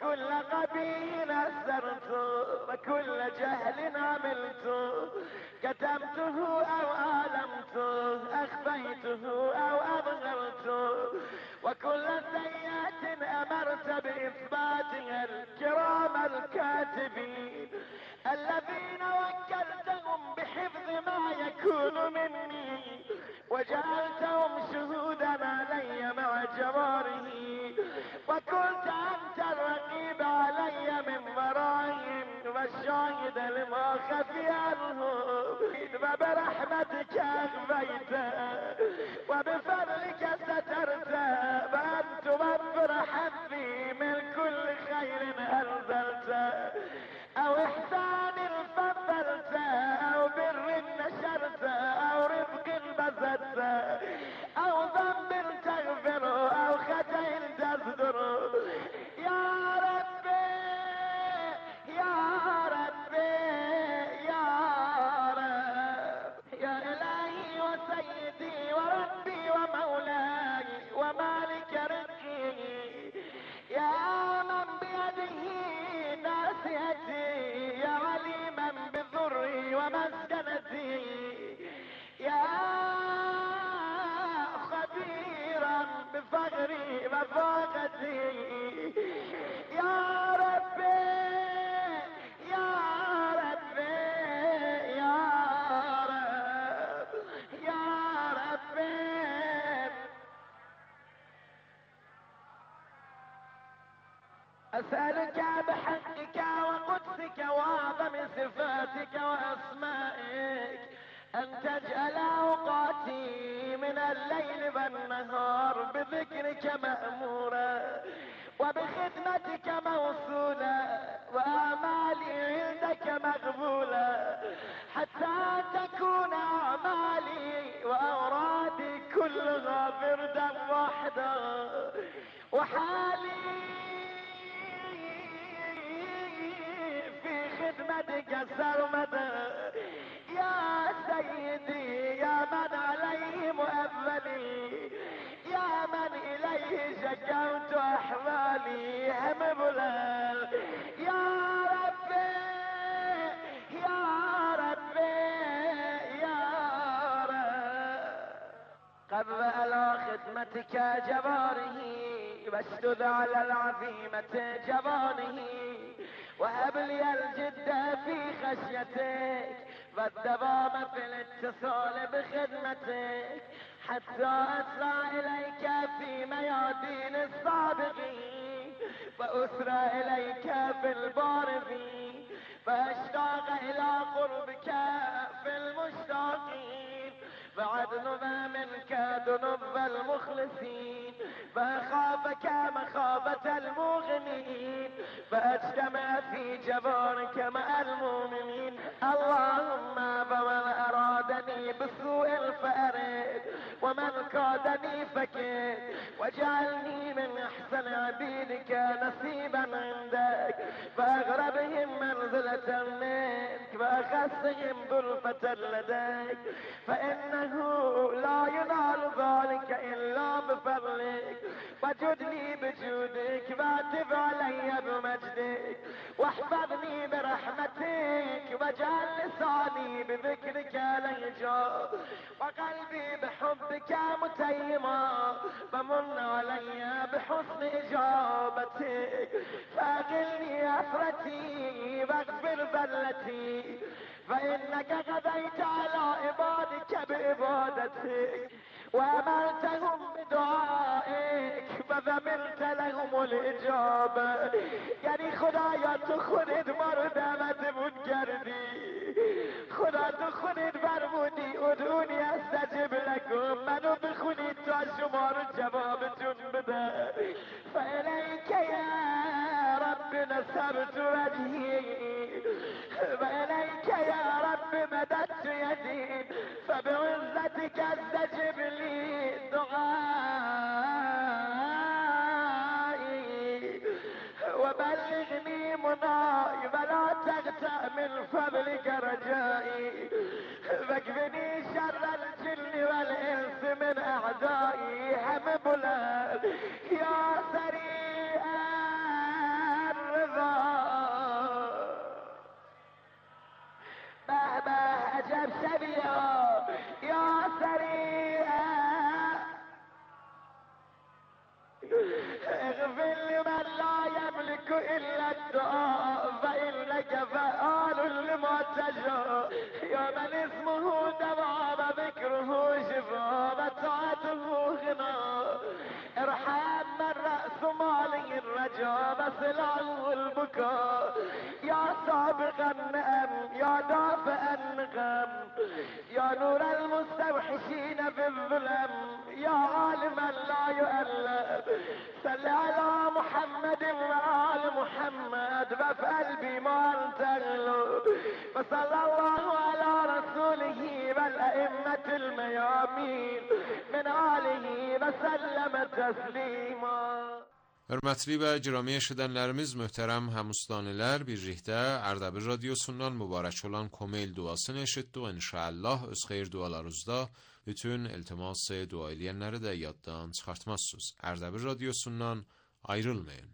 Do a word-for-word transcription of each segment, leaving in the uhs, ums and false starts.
وكل قبيل أسرت وكل جهل عملت، كتمته أو أعلمته، أخفيته أو أظهرت، وكل سيئة أمرت بإثباتها الكرام الكاتبين الذين وكلتهم بحفظ ما يكون مني، وجعلتهم شهودا علي مع جواره، وكنت أنت الرقيب علي من ورائهم والشاهد لما خفي عنهم، وبرحمتك أغفيت وبفضلك سترت، فأنت توفر حظي من كل خير أنزلت، أو إحسان فضلت، أو بر نشرت، أو رزق بسطت، أو ذنب تغفر، أو خطأ تصدر. يا ربي يا ربي يا رب، يا إلهي وسيدي وربي ومولاي ومالك رزقي، يا من بيده ناصيتي، يا عليما بضري ومسكنتي، يا خبيرا بفقري وفاقتي، يا ربي يا ربي يا رب يا ربي. أسألك بحقك وقدسك وأعظم صفاتك وأسمائك أن تجعل أوقاتي من الليل والنهار بذكرك مأمورا، وبخدمتك موصولا، وأعمالي عندك مقبولا، حتى تكون أعمالي وأورادي كلها بردا واحدا، وحالي في خدمتك سرمدا. يا سيدي يا من عليه مؤملي، يا من إليه شكوت أحوالي همبلا، يا ربي يا ربي يا رب، قبل على خدمتك جباره، واشدد على العظيمة جبانه، وهب لي الجد في خشيتك والدوام في الاتصال بخدمتك، حتى اسرع اليك في ميادين السابقين، واسرع اليك في البارزين، فاشتاق الى قربك في المشتاقين، فعدنب منك ذنوب المخلصين، فاخافك مخافة المغنين، فاجتمع في جبارك مع المؤمنين. اللهم فمن ارادني بسوء فارد، ومن كادني فكد، واجعلني من احسن عبيدك نصيبا عندك، فاغربهم منزلة منك، واخصهم غرفة لديك، فانه لا ينال ذلك الا بفضلك، وجد لي بجودك، واتب علي بمجدك، واحفظني برحمتك، واجعل لساني بذكرك لهجا، وقلبي بحبك متيما، فمن علي بحسن اجابتك، فاقلني اثرتي واغفر ذلتي، فانك غديت على عبادك بإبادتك، وامرتهم بدعائك فذملت لهم الاجابه. یعنی خدایا تو خودت ما رو دعوت بود کردی، خدا تو خودت فرمودی ادعونی استجب لکم، منو بخونید تا شما رو جوابتون بده. فالیک یا رب نصبت وجهی، فالیک یا رب مددت یدی، فبعزتك استجب لي دعائي، وبلغني مناي، ولا تغتأ من فضلك رجائي، فاكفني شر الجن والانس من اعدائي. هم بلند يا سريع منك إلا الدعاء فإنك فعال لما تشاء يا من اسمه دواء ذكره شفاء متعته غنى ارحم من رأس ماله الرجاء مسلعه البكاء يا سابق النعم يا دافع النقم يا نور المستوحشين في الظلم يا عالما لا يؤلم صل على محمد وآل محمد وفي قلبي ما انتغلوا وصلى الله على رسوله والأئمة الميامين من آله وسلم تسليما. Hörmətli və giramiyə eşidənlərimiz, möhtərəm həmüslanilər, birlikdə Ərdəbil radiosundan mübarək olan komel duasını eşitdik. İnşallah öz xeyir dualarınızda bütün iltimas dua eləyənləri də yaddan çıxartmazsınız. Ərdəbil radiosundan ayrılmayın.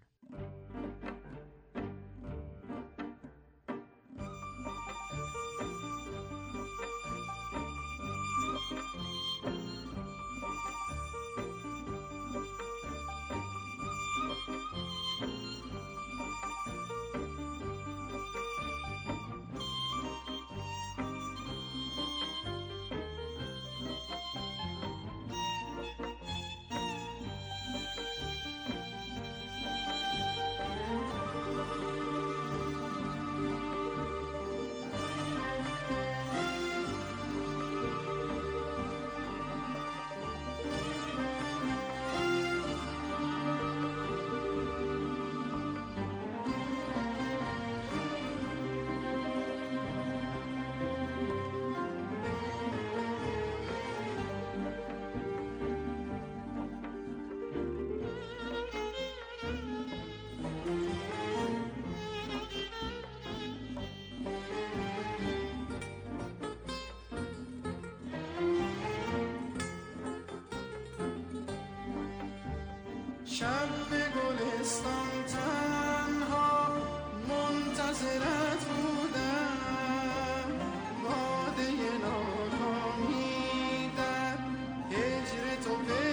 شب به گلستان تنها منتظرت بودم باده ناکامی در هجر تو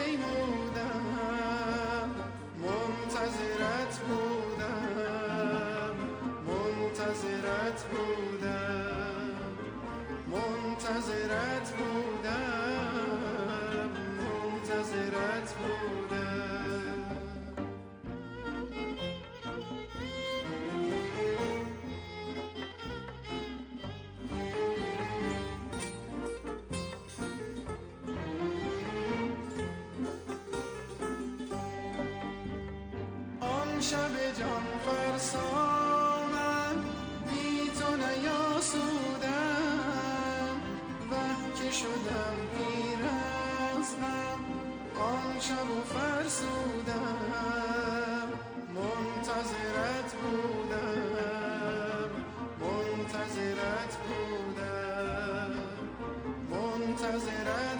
پیمودم منتظرت بودم منتظرت بودم منتظرت بودم منتظرت بودم شب جان فرسانم بی تو نیاسودم وه که شدم پیر از غم آن شب و فرسودم منتظرت بودم منتظرت بودم منتظرت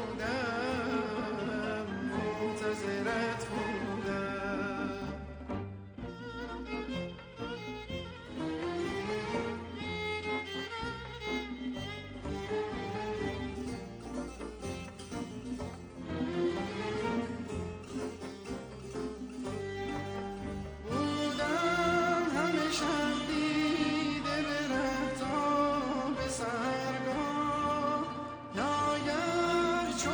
بودم منتظرت بودم چو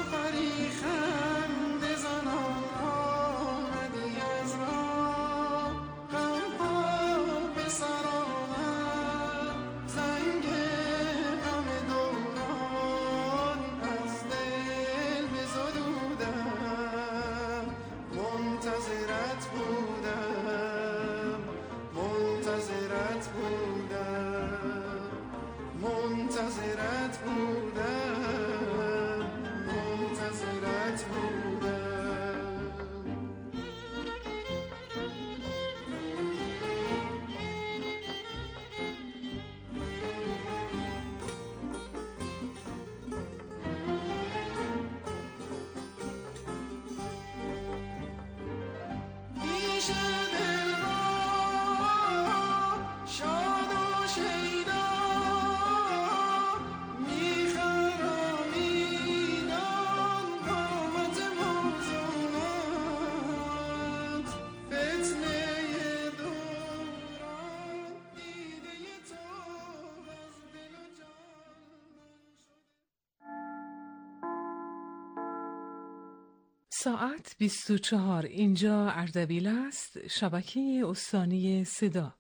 ساعت بیست و چهار. اینجا اردبیل است، شبکه استانی صدا.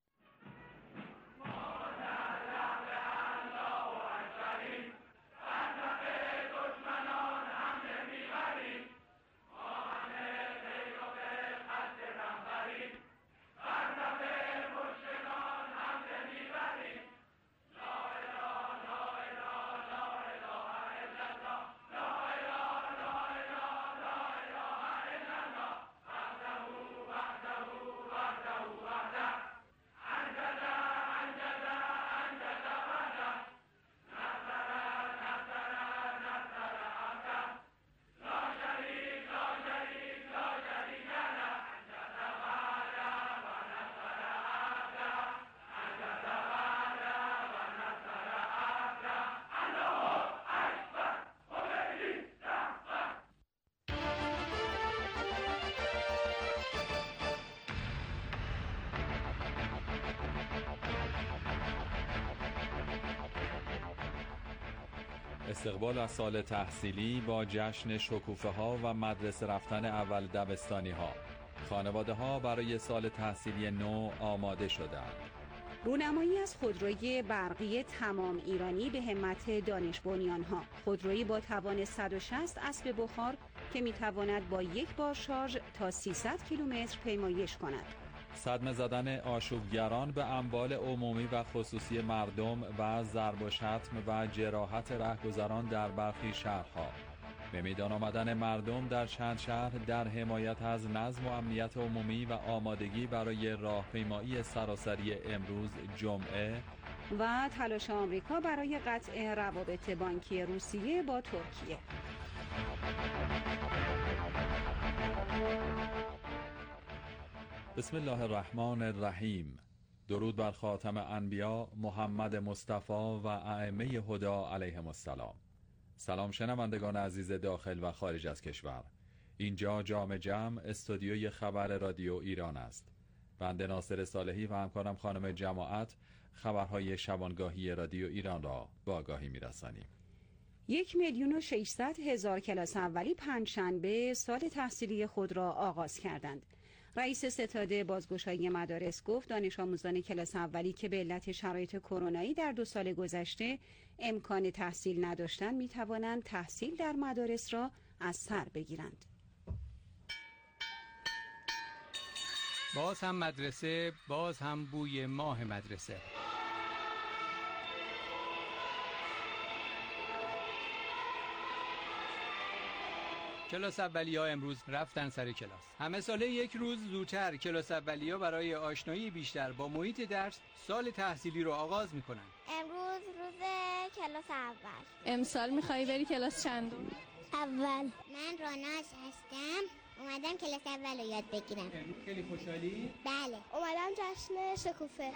استقبال از سال تحصیلی با جشن شکوفه ها و مدرسه رفتن اول دبستانی ها. خانواده ها برای سال تحصیلی نو آماده شدند. رونمایی از خودروی برقی تمام ایرانی به همت دانش بنیان ها. خودرویی با توان صد و شصت اسب بخار که می تواند با یک بار شارژ تا سیصد کیلومتر پیمایش کند. صدمه زدن آشوبگران به اموال عمومی و خصوصی مردم و ضرب و شتم و جراحت رهگذران در برخی شهرها. به میدان آمدن مردم در چند شهر در حمایت از نظم و امنیت عمومی و آمادگی برای راهپیمایی سراسری امروز جمعه و تلاش آمریکا برای قطع روابط بانکی روسیه با ترکیه. بسم الله الرحمن الرحیم. درود بر خاتم انبیا محمد مصطفی و ائمه هدی علیهم السلام. سلام شنوندگان عزیز داخل و خارج از کشور. اینجا جام جم استودیوی خبر رادیو ایران است. بنده ناصر صالحی و همکارم خانم جماعت خبرهای شبانگاهی رادیو ایران را با آگاهی می‌رسانیم. یک میلیون و ششصد هزار کلاس اولی پنجشنبه سال تحصیلی خود را آغاز کردند. رئیس ستاد بازگشایی مدارس گفت دانش آموزان کلاس اولی که به علت شرایط کرونایی در دو سال گذشته امکان تحصیل نداشتند می توانند تحصیل در مدارس را از سر بگیرند. باز هم مدرسه، باز هم بوی ماه مدرسه. کلاس اولی‌ها امروز رفتن سر کلاس. همه ساله یک روز زودتر کلاس اولی‌ها برای آشنایی بیشتر با محیط درس سال تحصیلی رو آغاز می‌کنن. امروز روز کلاس اول. امسال می‌خوای بری کلاس چندم؟ اول. من راناش هستم. اومدم کلاس اول رو یاد بگیرم. خیلی خوشحالی؟ بله. اومدم جشن شکوفه.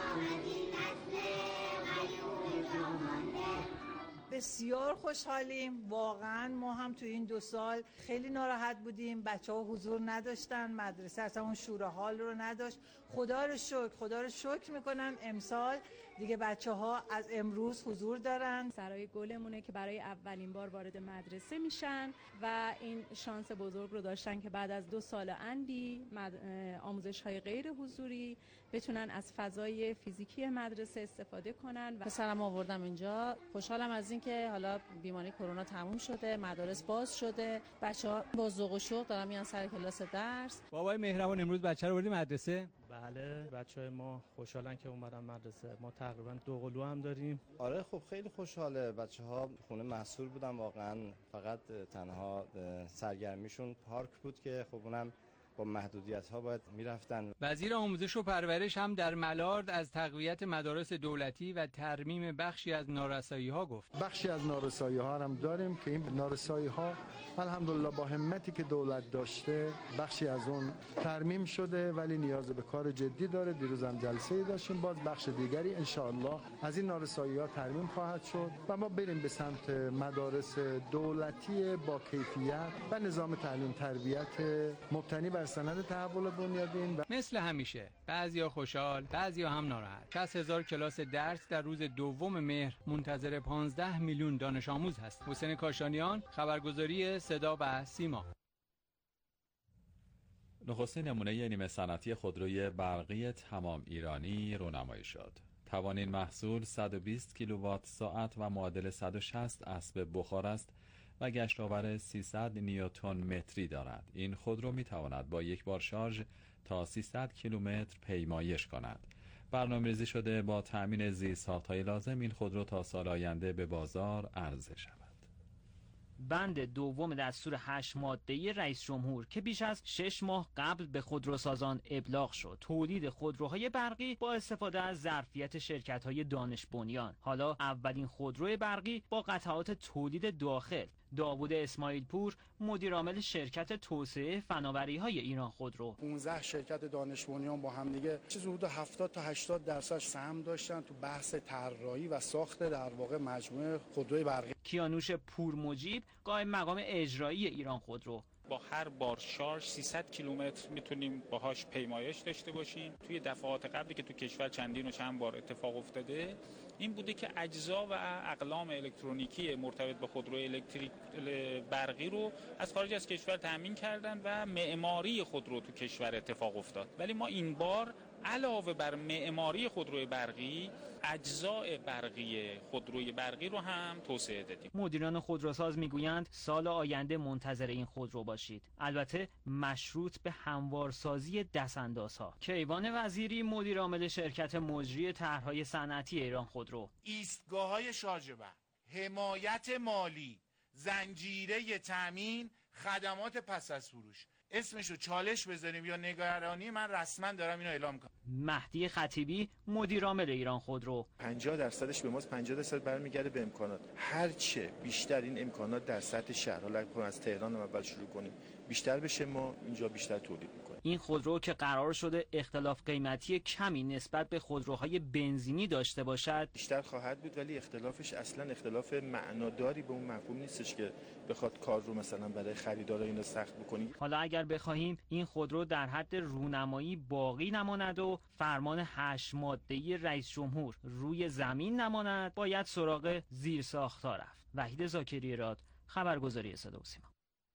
بسیار خوشحالیم. واقعا ما هم تو این دو سال خیلی ناراحت بودیم. بچه ها حضور نداشتن، مدرسه اصلا اون شور حال رو نداشت. خدا رو شکر خدا رو شکر میکنم امسال دیگه بچه ها از امروز حضور دارن. سرای گلمونه که برای اولین بار وارد مدرسه میشن و این شانس بزرگ رو داشتن که بعد از دو سال اندی آموزش های غیر حضوری بتونن از فضای فیزیکی مدرسه استفاده کنن. و پسرم آوردم اینجا. خوشحالم از این که حالا بیماری کرونا تموم شده، مدارس باز شده، بچه‌ها با ذوق و شوق دارن میان سر کلاس درس. بابای مهربان امروز بچه رو بردی مدرسه؟ بله، بچهای ما خوشحالن که اومدن مدرسه. ما تقریبا دو قلو هم داریم. آره خب خیلی خوشحاله. بچه‌ها خونه محصول بودن، واقعا فقط تنها سرگرمیشون پارک بود که خب اونم با محدودیت‌ها باید می‌رفتن. وزیر آموزش و پرورش هم در ملارد از تقویت مدارس دولتی و ترمیم بخشی از نارسایی‌ها گفت. بخشی از نارسایی‌ها هم داریم که این نارسایی‌ها الحمدلله با همتی که دولت داشته بخشی از اون ترمیم شده، ولی نیاز به کار جدی داره. دیروز هم جلسه‌ای داشتیم، باز بخش دیگری ان شاءالله از این نارسایی‌ها ترمیم خواهد شد و ما بریم به سمت مدارس دولتی با کیفیت و نظام تعلیم تربیت مبتنی بر سند تحول بنیادین. و مثل همیشه بعضیا خوشحال، بعضیا هم ناراحت. شصت هزار کلاس درس در روز دوم مهر منتظر پانزده میلیون دانش آموز هست. حسین کاشانیان، خبرگزاری صدا و سیما. نخستین نمونه نیمه صنعتی خودروی برقی تمام ایرانی رونمایی شد. توان این محصول صد و بیست کیلووات ساعت و معادل صد و شصت اسب بخار است و گشت‌آور سیصد نیوتن متری دارد. این خودرو می‌تواند با یک بار شارژ تا سیصد کیلومتر پیمایش کند. برنامه‌ریزی شده با تأمین زیرساخت‌های لازم این خودرو تا سال آینده به بازار عرضه شود. بند دوم دستور هشت ماده‌ای رئیس جمهور که بیش از شش ماه قبل به خودروسازان ابلاغ شد، تولید خودروهای برقی با استفاده از ظرفیت شرکت‌های دانش بنیان. حالا اولین خودرو برقی با قطعات تولید داخل. داوود اسماعیل پور، مدیر عامل شرکت توسعه فناوری‌های ایران خودرو: پانزده شرکت دانش بنیان با هم دیگه چیز حدود هفتاد تا هشتاد درصد سهم داشتن تو بحث طراحی و ساخت در واقع مجموعه خودروی برقی. کیانوش پور مجیب، قائم مقام اجرایی ایران خودرو: با هر بار شارژ سیصد کیلومتر میتونیم باهاش پیمایش داشته باشیم. توی دفعات قبلی که تو کشور چندین و چند بار اتفاق افتاده این بوده که اجزا و اقلام الکترونیکی مرتبط به خودرو الکتریک برقی رو از خارج از کشور تامین کردن و معماری خودرو تو کشور اتفاق افتاد. ولی ما این بار علاوه بر معماری خودروی برقی، اجزای برقی خودروی برقی رو هم توسعه دادیم. مدیران خودروساز میگویند سال آینده منتظر این خودرو باشید، البته مشروط به هموارسازی دستاندازها. کیوان وزیری، مدیر عامل شرکت مجری طرح‌های صنعتی ایران خودرو: ایستگاه‌های شارژ برق، حمایت مالی، زنجیره تامین، خدمات پس از فروش، اسمشو چالش بذاریم یا نگرانی، من رسما دارم اینو اعلام کنم. مهدی خطیبی، مدیر عامل ایران خودرو: پنجاه درصدش به ماست، پنجاه درصد برمیگرده به امکانات. هرچه بیشتر این امکانات در سطح شهر، حالا از تهران هم اول شروع کنیم بیشتر بشه، ما اینجا بیشتر تولید میکنیم. این خودرو که قرار شده اختلاف قیمتی کمی نسبت به خودروهای بنزینی داشته باشد، بیشتر خواهد بود، ولی اختلافش اصلا اختلاف معناداری به اون مفهوم نیستش که بخواد کار رو مثلا برای خریدارا اینو سخت بکنی. حالا اگر بخواهیم این خودرو در حد رونمایی باقی نماند و فرمان هشت ماده‌ای رئیس جمهور روی زمین نماند، باید سراغ زیرساخت‌ها رفت. وحید زاکری راد، خبرگزاری صدا و سیما.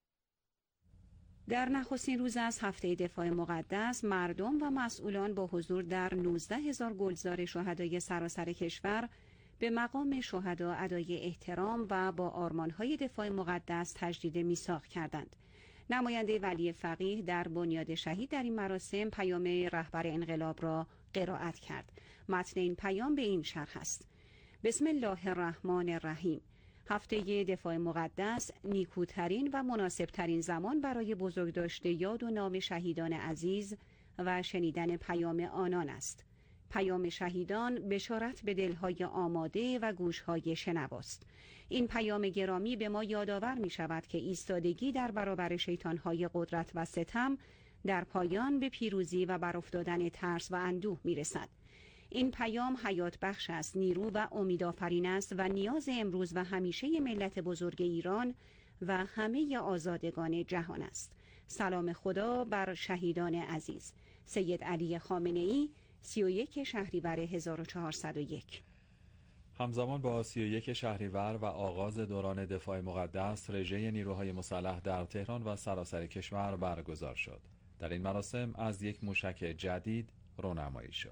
در نخستین روز از هفته دفاع مقدس، مردم و مسئولان با حضور در نوزده هزار گلزار شهدای سراسر کشور به مقام شهدا ادای احترام و با آرمان‌های دفاع مقدس تجدید میثاق کردند. نماینده ولی فقیه در بنیاد شهید در این مراسم پیام رهبر انقلاب را قرائت کرد. متن این پیام به این شرح است: بسم الله الرحمن الرحیم. هفته دفاع مقدس نیکوترین و مناسبترین زمان برای بزرگداشت یاد و نام شهیدان عزیز و شنیدن پیام آنان است. پیام شهیدان بشارت به دلهای آماده و گوشهای شنواست. این پیام گرامی به ما یادآور می شود که ایستادگی در برابر شیطانهای قدرت و ستم در پایان به پیروزی و برافتادن ترس و اندوه می رسد. این پیام حیات بخش است، نیرو و امیدآفرین است و نیاز امروز و همیشه ملت بزرگ ایران و همه آزادگان جهان است. سلام خدا بر شهیدان عزیز. سید علی خامنه‌ای، سی و یک شهریور هزار و چهارصد و یک. همزمان با سی و یک شهریور و آغاز دوران دفاع مقدس، رژه نیروهای مسلح در تهران و سراسر کشور برگزار شد. در این مراسم از یک موشک جدید رونمایی شد.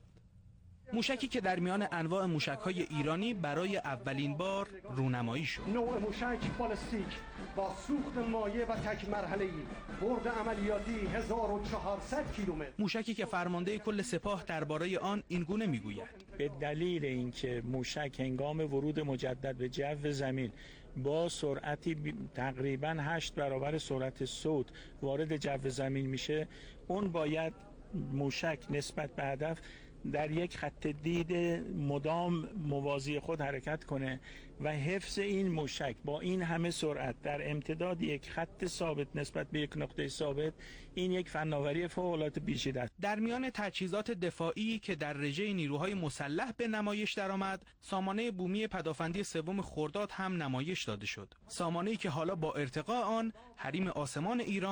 موشکی که در میان انواع موشک‌های ایرانی برای اولین بار رونمایی شد. نوع موشک بالستیک با سوخت مایع و تک مرحله‌ای، برد عملیاتی هزار و چهارصد کیلومتر. موشکی که فرمانده کل سپاه درباره آن اینگونه میگوید: به دلیل اینکه موشک هنگام ورود مجدد به جو زمین با سرعتی تقریباً هشت برابر سرعت صوت وارد جو زمین میشه، اون باید موشک نسبت به هدف در یک خط دید مدام موازی خود حرکت کنه و حفظ این موشک با این همه سرعت در امتداد یک خط ثابت نسبت به یک نقطه ثابت، این یک فناوری فوق‌العاده پیچیده است. در میان تجهیزات دفاعی که در رژه نیروهای مسلح به نمایش درآمد، سامانه بومی پدافندی سوم خرداد هم نمایش داده شد. سامانه‌ای که حالا با ارتقاء آن حریم آسمان ایران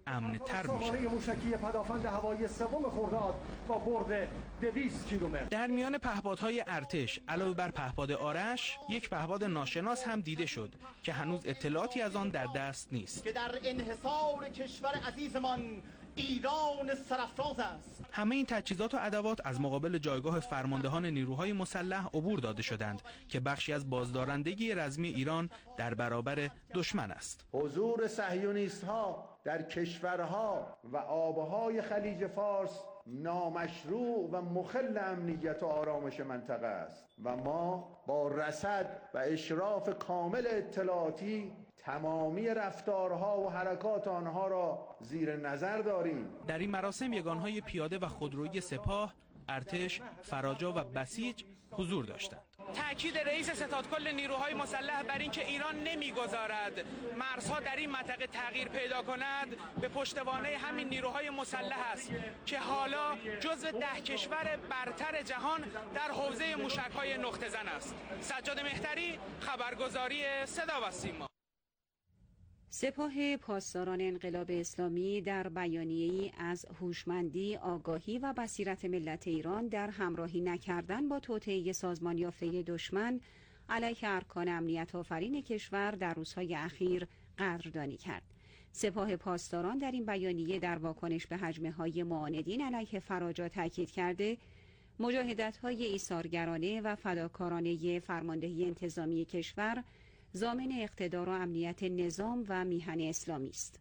امن‌تر میشه. سامانه موشکی پدافند هوایی سوم خرداد با برد دویست کیلومتر. در میان پهپادهای ارتش علاوه بر پهپاد آرش، یک پهپاد ناشناس هم دیده شد که هنوز اطلاعاتی از آن در دست نیست. که در انحصار کشور عزیزمان ایران سرافراز است. همه این تجهیزات و ادوات از مقابل جایگاه فرماندهان نیروهای مسلح عبور داده شدند که بخشی از بازدارندگی رزمی ایران در برابر دشمن است. حضور صهیونیست‌ها در کشورها و آبهای خلیج فارس نامشروع و مخل امنیت و آرامش منطقه است و ما با رصد و اشراف کامل اطلاعاتی تمامی رفتارها و حرکات آنها را زیر نظر داریم. در این مراسم یگانهای پیاده و خودرویی سپاه، ارتش، فراجا و بسیج حضور داشتند. تأکید رئیس ستادکل نیروهای مسلح بر اینکه ایران نمیگذارد مرزها در این منطقه تغییر پیدا کند به پشتوانه همین نیروهای مسلح است که حالا جزو ده کشور برتر جهان در حوزه موشک‌های نقطه زن است. سجاد مهتری، خبرگزاری صدا و سیما. سپاه پاسداران انقلاب اسلامی در بیانیه‌ای از هوشمندی، آگاهی و بصیرت ملت ایران در همراهی نکردن با توطئه سازمان یافته دشمن علیه ارکان امنیت آفرین کشور در روزهای اخیر قدردانی کرد. سپاه پاسداران در این بیانیه در واکنش به هجمه‌های معاندین علیه فراجا تاکید کرده مجاهدت‌های ایثارگرانه و فداکارانه فرماندهی انتظامی کشور ضامن اقتدار و امنیت نظام و میهن اسلامی است.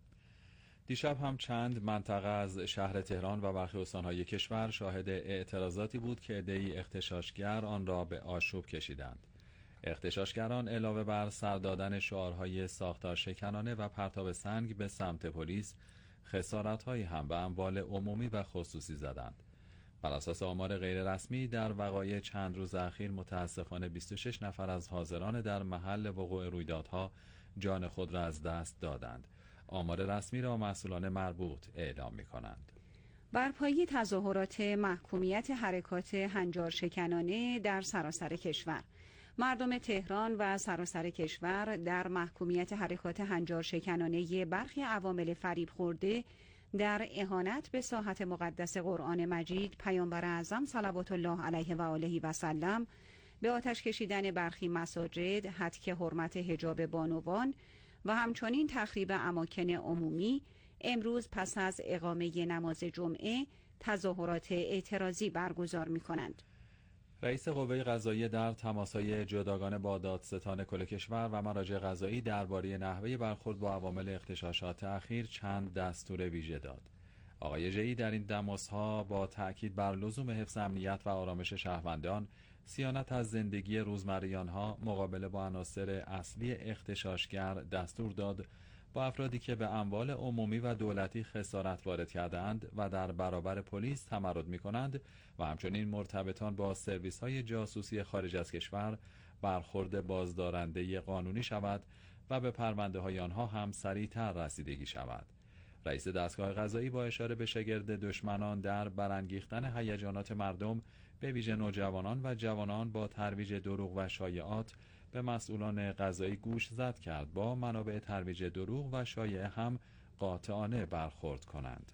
دیشب هم چند منطقه از شهر تهران و برخی استانهای کشور شاهد اعتراضاتی بود که عده‌ای اغتشاشگر آن را به آشوب کشیدند. اغتشاشگران علاوه بر سر دادن شعارهای ساختار شکنانه و پرتاب سنگ به سمت پلیس، خسارت‌هایی هم به اموال عمومی و خصوصی زدند. بر اساس آمار غیر رسمی در وقایع چند روز اخیر متاسفانه بیست و شش نفر از حاضران در محل وقوع رویدادها جان خود را از دست دادند. آمار رسمی را مسئولان مربوط اعلام می‌کنند. برپایی تظاهرات محکومیت حرکات هنجار شکنانه در سراسر کشور. مردم تهران و سراسر کشور در محکومیت حرکات هنجار شکنانه برخی عوامل فریب خورده در اهانت به ساحت مقدس قرآن مجید پیامبر اعظم صلوات الله علیه و آله و سلم، به آتش کشیدن برخی مساجد، هتک حرمت حجاب بانوان و همچنین تخریب اماکن عمومی، امروز پس از اقامه نماز جمعه تظاهرات اعتراضی برگزار می‌کنند. رئیس قوه قضاییه در تماس‌های جداگانه با دادستان کل کشور و مراجع قضایی درباره نحوه برخورد با عوامل اغتشاشات اخیر چند دستور ویژه داد. آقای ژی در این تماس‌ها با تأکید بر لزوم حفظ امنیت و آرامش شهروندان، صیانت از زندگی روزمره آنها، مقابله با عناصر اصلی اغتشاشگر دستور داد با افرادی که به اموال عمومی و دولتی خسارت وارد کرده‌اند و در برابر پلیس تمرد می‌کنند و همچنین مرتبطان با سرویس‌های جاسوسی خارج از کشور برخورد بازدارنده قانونی شود و به پرونده‌های آنها هم سریع‌تر رسیدگی شود. رئیس دستگاه قضایی با اشاره به شگرد دشمنان در برانگیختن هیجانات مردم، به ویژه نوجوانان و جوانان، با ترویج دروغ و شایعات به مسئولان قضایی گوش زد کرد با منابع ترویج دروغ و شایعه هم قاطعانه برخورد کنند.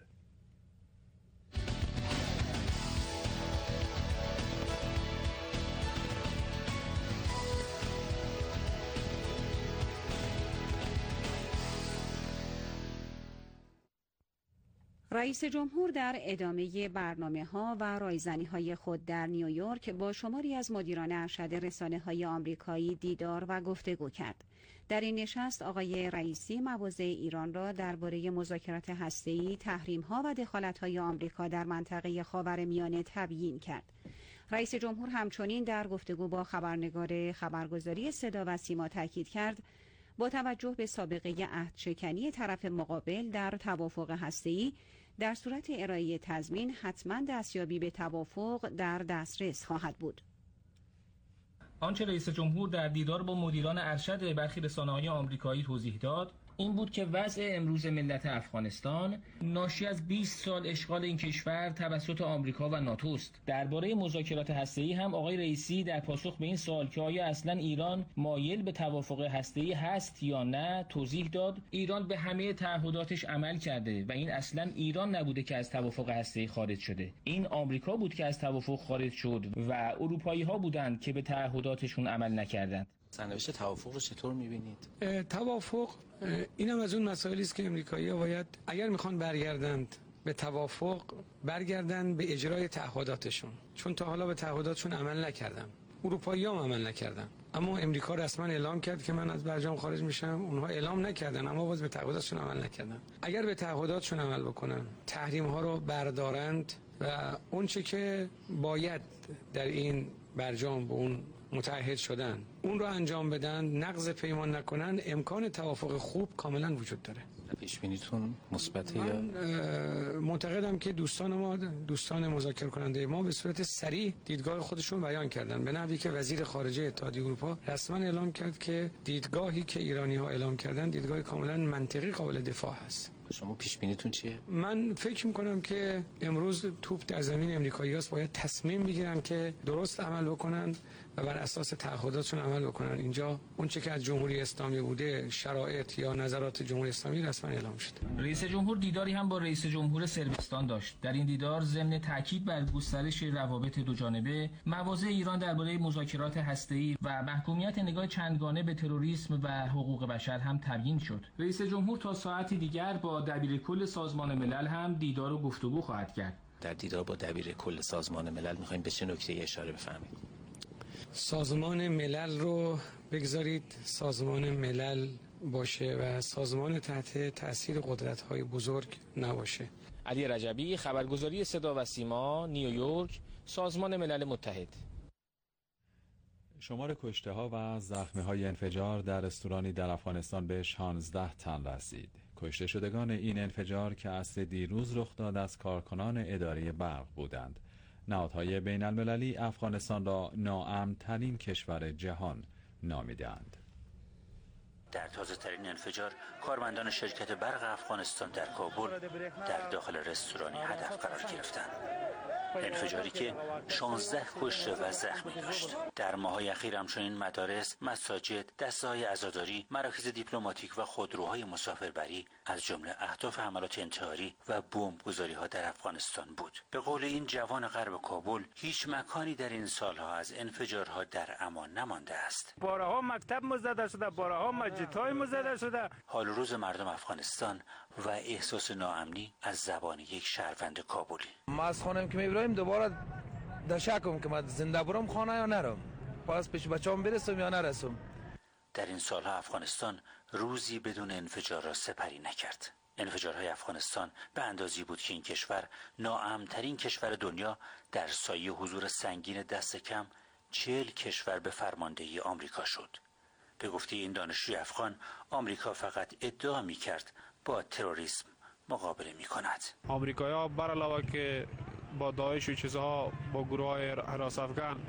رئیس جمهور در ادامه برنامه‌ها و رایزنی‌های خود در نیویورک با شماری از مدیران ارشد رسانه‌های آمریکایی دیدار و گفتگو کرد. در این نشست آقای رئیسی مواضع ایران را درباره مذاکرات هسته‌ای، تحریم‌ها و دخالت‌های آمریکا در منطقه خاورمیانه تبیین کرد. رئیس جمهور همچنین در گفتگو با خبرنگار خبرگزاری صدا و سیما تاکید کرد با توجه به سابقه عهدشکنی طرف مقابل در توافق هسته‌ای، در صورت ارائه تضمین حتما دستیابی به توافق در دسترس خواهد بود. آنچه رئیس جمهور در دیدار با مدیران ارشد برخی رسانه‌های آمریکایی توضیح داد، این بود که وضع امروز ملت افغانستان ناشی از بیست سال اشغال این کشور توسط آمریکا و ناتو است. درباره مذاکرات هسته‌ای هم آقای رئیسی در پاسخ به این سوال که آیا اصلا ایران مایل به توافق هسته‌ای هست یا نه توضیح داد ایران به همه تعهداتش عمل کرده و این اصلا ایران نبوده که از توافق هسته‌ای خارج شده. این آمریکا بود که از توافق خارج شد و اروپایی‌ها بودند که به تعهداتشون عمل نکردند. سرنوشت توافق رو چطور می‌بینید؟ توافق اینم از اون مسائلی است که امریکایی‌ها باید اگر میخوان برگردند به توافق برگردن به اجرای تعهداتشون، چون تا حالا به تعهداتشون عمل نکردن. اروپایی‌ها هم عمل نکردن، اما امریکا رسما اعلام کرد که من از برجام خارج میشم. اونها اعلام نکردن اما باز به تعهداتشون عمل نکردن. اگر به تعهداتشون عمل بکنن، تحریم‌ها رو بردارند و اون چه که باید در این برجام به اون متعهد شدن اون رو انجام بدن، نقض پیمان نکنن، امکان توافق خوب کاملا وجود داره. پیش بینیتون مثبته یا؟ من معتقدم که دوستان ما، دوستان مذاکره کننده ما به صورت صریح دیدگاه خودشون بیان کردن، به نحوی که وزیر خارجه اتحادیه اروپا رسما اعلام کرد که دیدگاهی که ایرانی ها اعلام کردن دیدگاه کاملا منطقی قابل دفاع هست. شما پیش بینیتون چیه؟ من فکر میکنم که امروز توپ در زمین امریکایی‌هاست، باید تصمیم بگیرن که درست عمل بکنن و بر اساس تعهداتشون عمل بکنن. اینجا اون چه که از جمهوری اسلامی بوده، شرایط یا نظرات جمهوری اسلامی رسما اعلام شد. رئیس جمهور دیداری هم با رئیس جمهور صربستان داشت. در این دیدار ضمن تاکید بر گسترش روابط دو جانبه، مواضع ایران درباره مذاکرات هسته‌ای و محکومیت نگاه چندگانه به تروریسم و حقوق بشر هم تبیین شد. رئیس جمهور تا ساعتی دیگر با دبیرکل سازمان ملل هم دیدار و گفتگو خواهد کرد. در دیدار با دبیرکل سازمان ملل می‌خوایم به چه نکته‌ای اشاره بفرمایید؟ سازمان ملل رو بگذارید سازمان ملل باشه و سازمان تحت تأثیر قدرت‌های بزرگ نباشه. علی رجبی، خبرگزاری صدا و سیما، نیویورک، سازمان ملل متحد. شمار کشته‌ها و زخمی‌های انفجار در رستورانی در افغانستان به شانزده تن رسید. کشته شدگان این انفجار که عصر دیروز رخ داد از کارکنان اداره برق بودند. نهادهای بین المللی افغانستان را ناامن‌ترین کشور جهان نامیدند. در تازه ترین انفجار کارمندان شرکت برق افغانستان در کابل در داخل رستورانی هدف قرار گرفتند. انفجاری که شانزده کشته و زخمی داشت. در ماه‌های اخیر همچنین مدارس، مساجد، دسته‌های عزاداری، مراکز دیپلماتیک و خودروهای مسافربری از جمله اهداف حملات انتحاری و بمب‌گذاری‌ها در افغانستان بود. به قول این جوان غرب کابل، هیچ مکانی در این سالها از انفجارها در امان نمانده است. بارها مکتب مزدر شده، بارها مسجدهای مزدر شده. حال روز مردم افغانستان و احساس ناامنی از زبان یک شهروند کابلی. ما از خانم که میبریم دوباره در شکم که من زنده برم خانه یا نرم، پس پیش بچه‌ام برسم یا نرسم. در این سالها افغانستان روزی بدون انفجار را سپری نکرد. انفجارهای افغانستان به اندازی بود که این کشور ناامن‌ترین کشور دنیا در سایه حضور سنگین دست کم چهل کشور به فرماندهی آمریکا شد. به گفته این دانشجوی افغان، آمریکا فقط ادعا می‌کرد با تروریسم مقابله می‌کند. آمریکایی‌ها بر علاوه که با داعش و چیزها با گروه‌های حراس افغان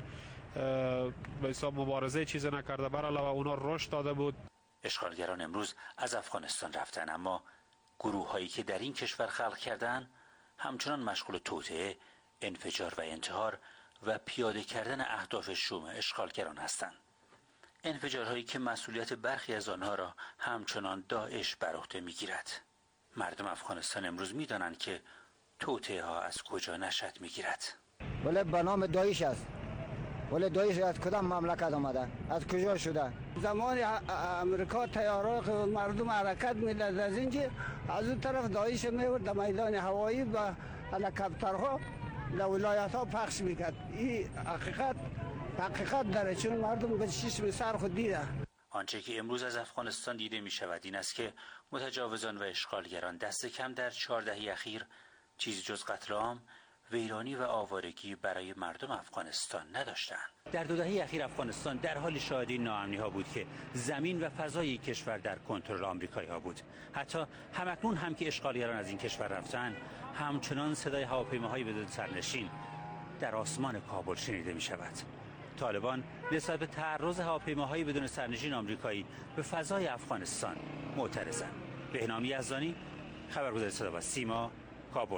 به حساب مبارزه چیز نکرده، بر علاوه اونا رشد داده بود. اشغالگران امروز از افغانستان رفتن، اما گروه‌هایی که در این کشور خلق کردن همچنان مشغول توطئه، انفجار و انتحار و پیاده کردن اهداف شوم اشغالگران هستند. انفجارهایی که مسئولیت برخی از آنها را همچنان داعش بر عهده می‌گیرد. مردم افغانستان امروز می‌دانند که توطئه ها از کجا نشأت می‌گیرد. ولی به نام داعش است. ولی داعش از کدام مملکت آمده؟ از کجا شده؟ زمان امریکا طیارات مردم حرکت می‌داد از اینجا، از اون طرف داعش می‌ورد در میدان هوایی و هلیکوپترها در ولایت‌ها پخش می‌کرد. این حقیقت حقیقت داره، چون مردم به چشم سر خود دیده. آنچه که امروز از افغانستان دیده می شود این است که متجاوزان و اشغالگران دست کم در چهار دهه اخیر چیزی جز قتل عام، ویرانی و آوارگی برای مردم افغانستان نداشتند. در دو دهه اخیر افغانستان در حال شاهدی ناامنی ها بود که زمین و فضای کشور در کنترل آمریکایی ها بود. حتی همکنون هم که اشغالگران از این کشور رفتن، همچنان صدای هواپیماهای بدون سرنشین در آسمان کابل شنیده می شود. طالبان نسبت به تعرض هواپیماهای بدون سرنشین آمریکایی به فضای افغانستان معترضند. بهنام یزدانی، خبرگزاری صدا و سیما، کابل.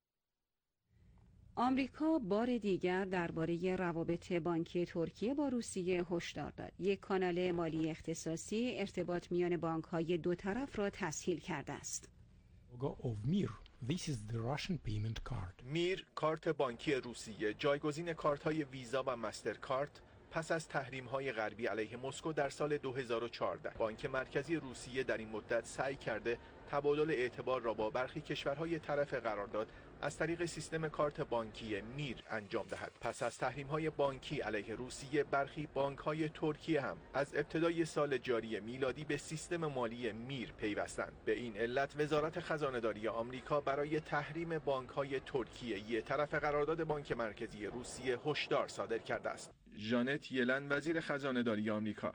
آمریکا بار دیگر درباره روابط بانکی ترکیه با روسیه هشدار داد. یک کانال مالی اختصاصی ارتباط میان بانک‌های دو طرف را تسهیل کرده است. میر کارت بانکی روسیه جایگزین کارت‌های ویزا و مسترکارت پس از تحریم‌های غربی علیه مسکو در سال دو هزار و چهارده. بانک مرکزی روسیه در این مدت سعی کرده تبادل اعتبار را با برخی کشورهای طرف قرارداد از طریق سیستم کارت بانکی میر انجام دهد. پس از تحریم‌های بانکی علیه روسیه، برخی بانک‌های ترکیه هم از ابتدای سال جاری میلادی به سیستم مالی میر پیوستند. به این علت وزارت خزانه‌داری آمریکا برای تحریم بانک‌های ترکیه‌ای طرف قرارداد بانک مرکزی روسیه هشدار صادر کرده است. ژانت یلن، وزیر خزانه‌داری آمریکا: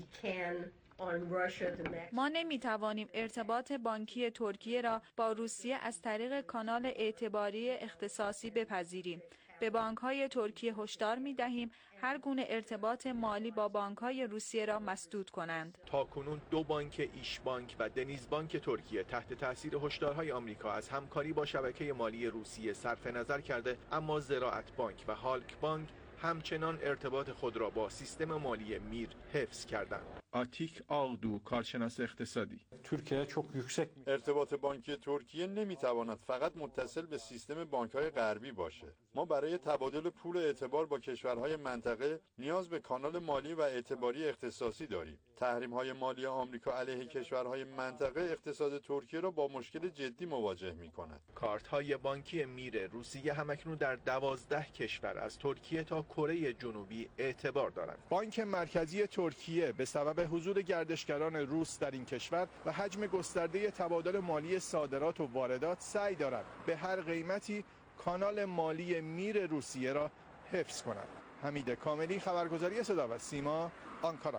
ما نمی‌توانیم ارتباط بانکی ترکیه را با روسیه از طریق کانال اعتباری اختصاصی بپذیریم. به بانک‌های ترکیه هشدار می‌دهیم هر گونه ارتباط مالی با بانک‌های روسیه را مسدود کنند. تاکنون دو بانک، ایش بانک و دنیز بانک ترکیه، تحت تاثیر هشدارهای آمریکا از همکاری با شبکه مالی روسیه صرف نظر کرده، اما زراعت بانک و هالک بانک همچنان ارتباط خود را با سیستم مالی میر حفظ کردند. آتیک آغدو، کارشناس اقتصادی: ترکیه çok yüksek ارتباط بانکی ترکیه نمیتواند فقط متصل به سیستم بانک‌های غربی باشه. ما برای تبادل پول اعتبار با کشورهای منطقه نیاز به کانال مالی و اعتباری اختصاصی داریم. تحریم‌های مالی آمریکا علیه کشورهای منطقه اقتصاد ترکیه را با مشکل جدی مواجه می‌کند. کارت‌های بانکی میر روسیه همکنون در دوازده کشور از ترکیه تا کره جنوبی اعتبار دارند. بانک مرکزی ترکیه به سبب حضور گردشگران روس در این کشور و حجم گسترده تبادل مالی صادرات و واردات سعی دارد به هر قیمتی کانال مالی میر روسیه را حفظ کند. حمید کاملی، خبرگزاری صدا و سیما، آنکارا.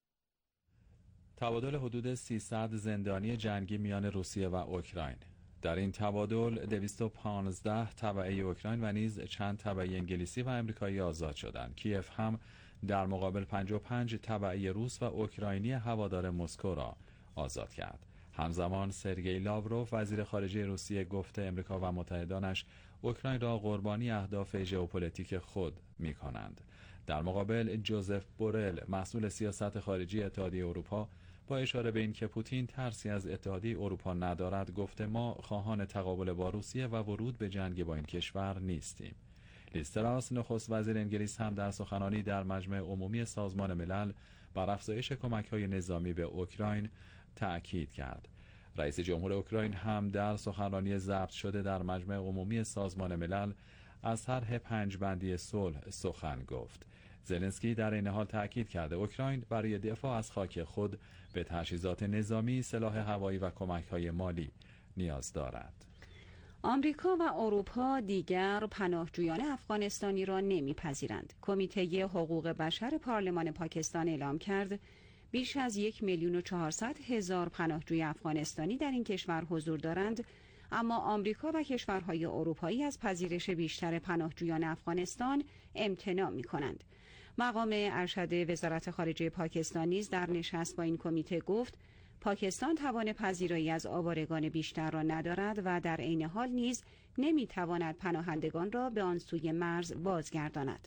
تبادل حدود سیصد زندانی جنگی میان روسیه و اوکراین. در این تبادل دویست و پانزده تبعه اوکراین و نیز چند تبعه انگلیسی و آمریکایی آزاد شدند. کیف هم در مقابل پنجاه و پنج تبعه روس و اوکراینی هوادار مسکو را آزاد کرد. همزمان سرگئی لاوروف، وزیر خارجه روسیه، گفته آمریکا و متحدانش اوکراین را قربانی اهداف ژئوپلیتیک خود می‌کنند. در مقابل جوزف بورل، مسئول سیاست خارجی اتحادیه اروپا، با اشاره به اینکه پوتین ترسی از اتحادیه اروپا ندارد، گفته ما خواهان تقابل با روسیه و ورود به جنگ با این کشور نیستیم. لیز تراس، نخست وزیر انگلیس، هم در سخنرانی در مجمع عمومی سازمان ملل بر افزایش کمک‌های نظامی به اوکراین تأکید کرد. رئیس جمهور اوکراین هم در سخنرانی ضبط شده در مجمع عمومی سازمان ملل از طرح پنج بندی صلح سخن گفت. زلنسکی در این حال تأکید کرده اوکراین برای دفاع از خاک خود به تجهیزات نظامی، سلاح هوایی و کمک‌های مالی نیاز دارد. آمریکا و اروپا دیگر پناهجویان افغانستانی را نمیپذیرند. کمیته حقوق بشر پارلمان پاکستان اعلام کرد بیش از یک میلیون و چهارصد هزار پناهجوی افغانستانی در این کشور حضور دارند، اما آمریکا و کشورهای اروپایی از پذیرش بیشتر پناهجویان افغانستان امتناع می‌کنند. مقام ارشد وزارت خارجه پاکستان نیز در نشست با این کمیته گفت پاکستان توان پذیرایی از آوارگان بیشتر را ندارد و در عین حال نیز نمی‌تواند پناهندگان را به آن سوی مرز بازگرداند.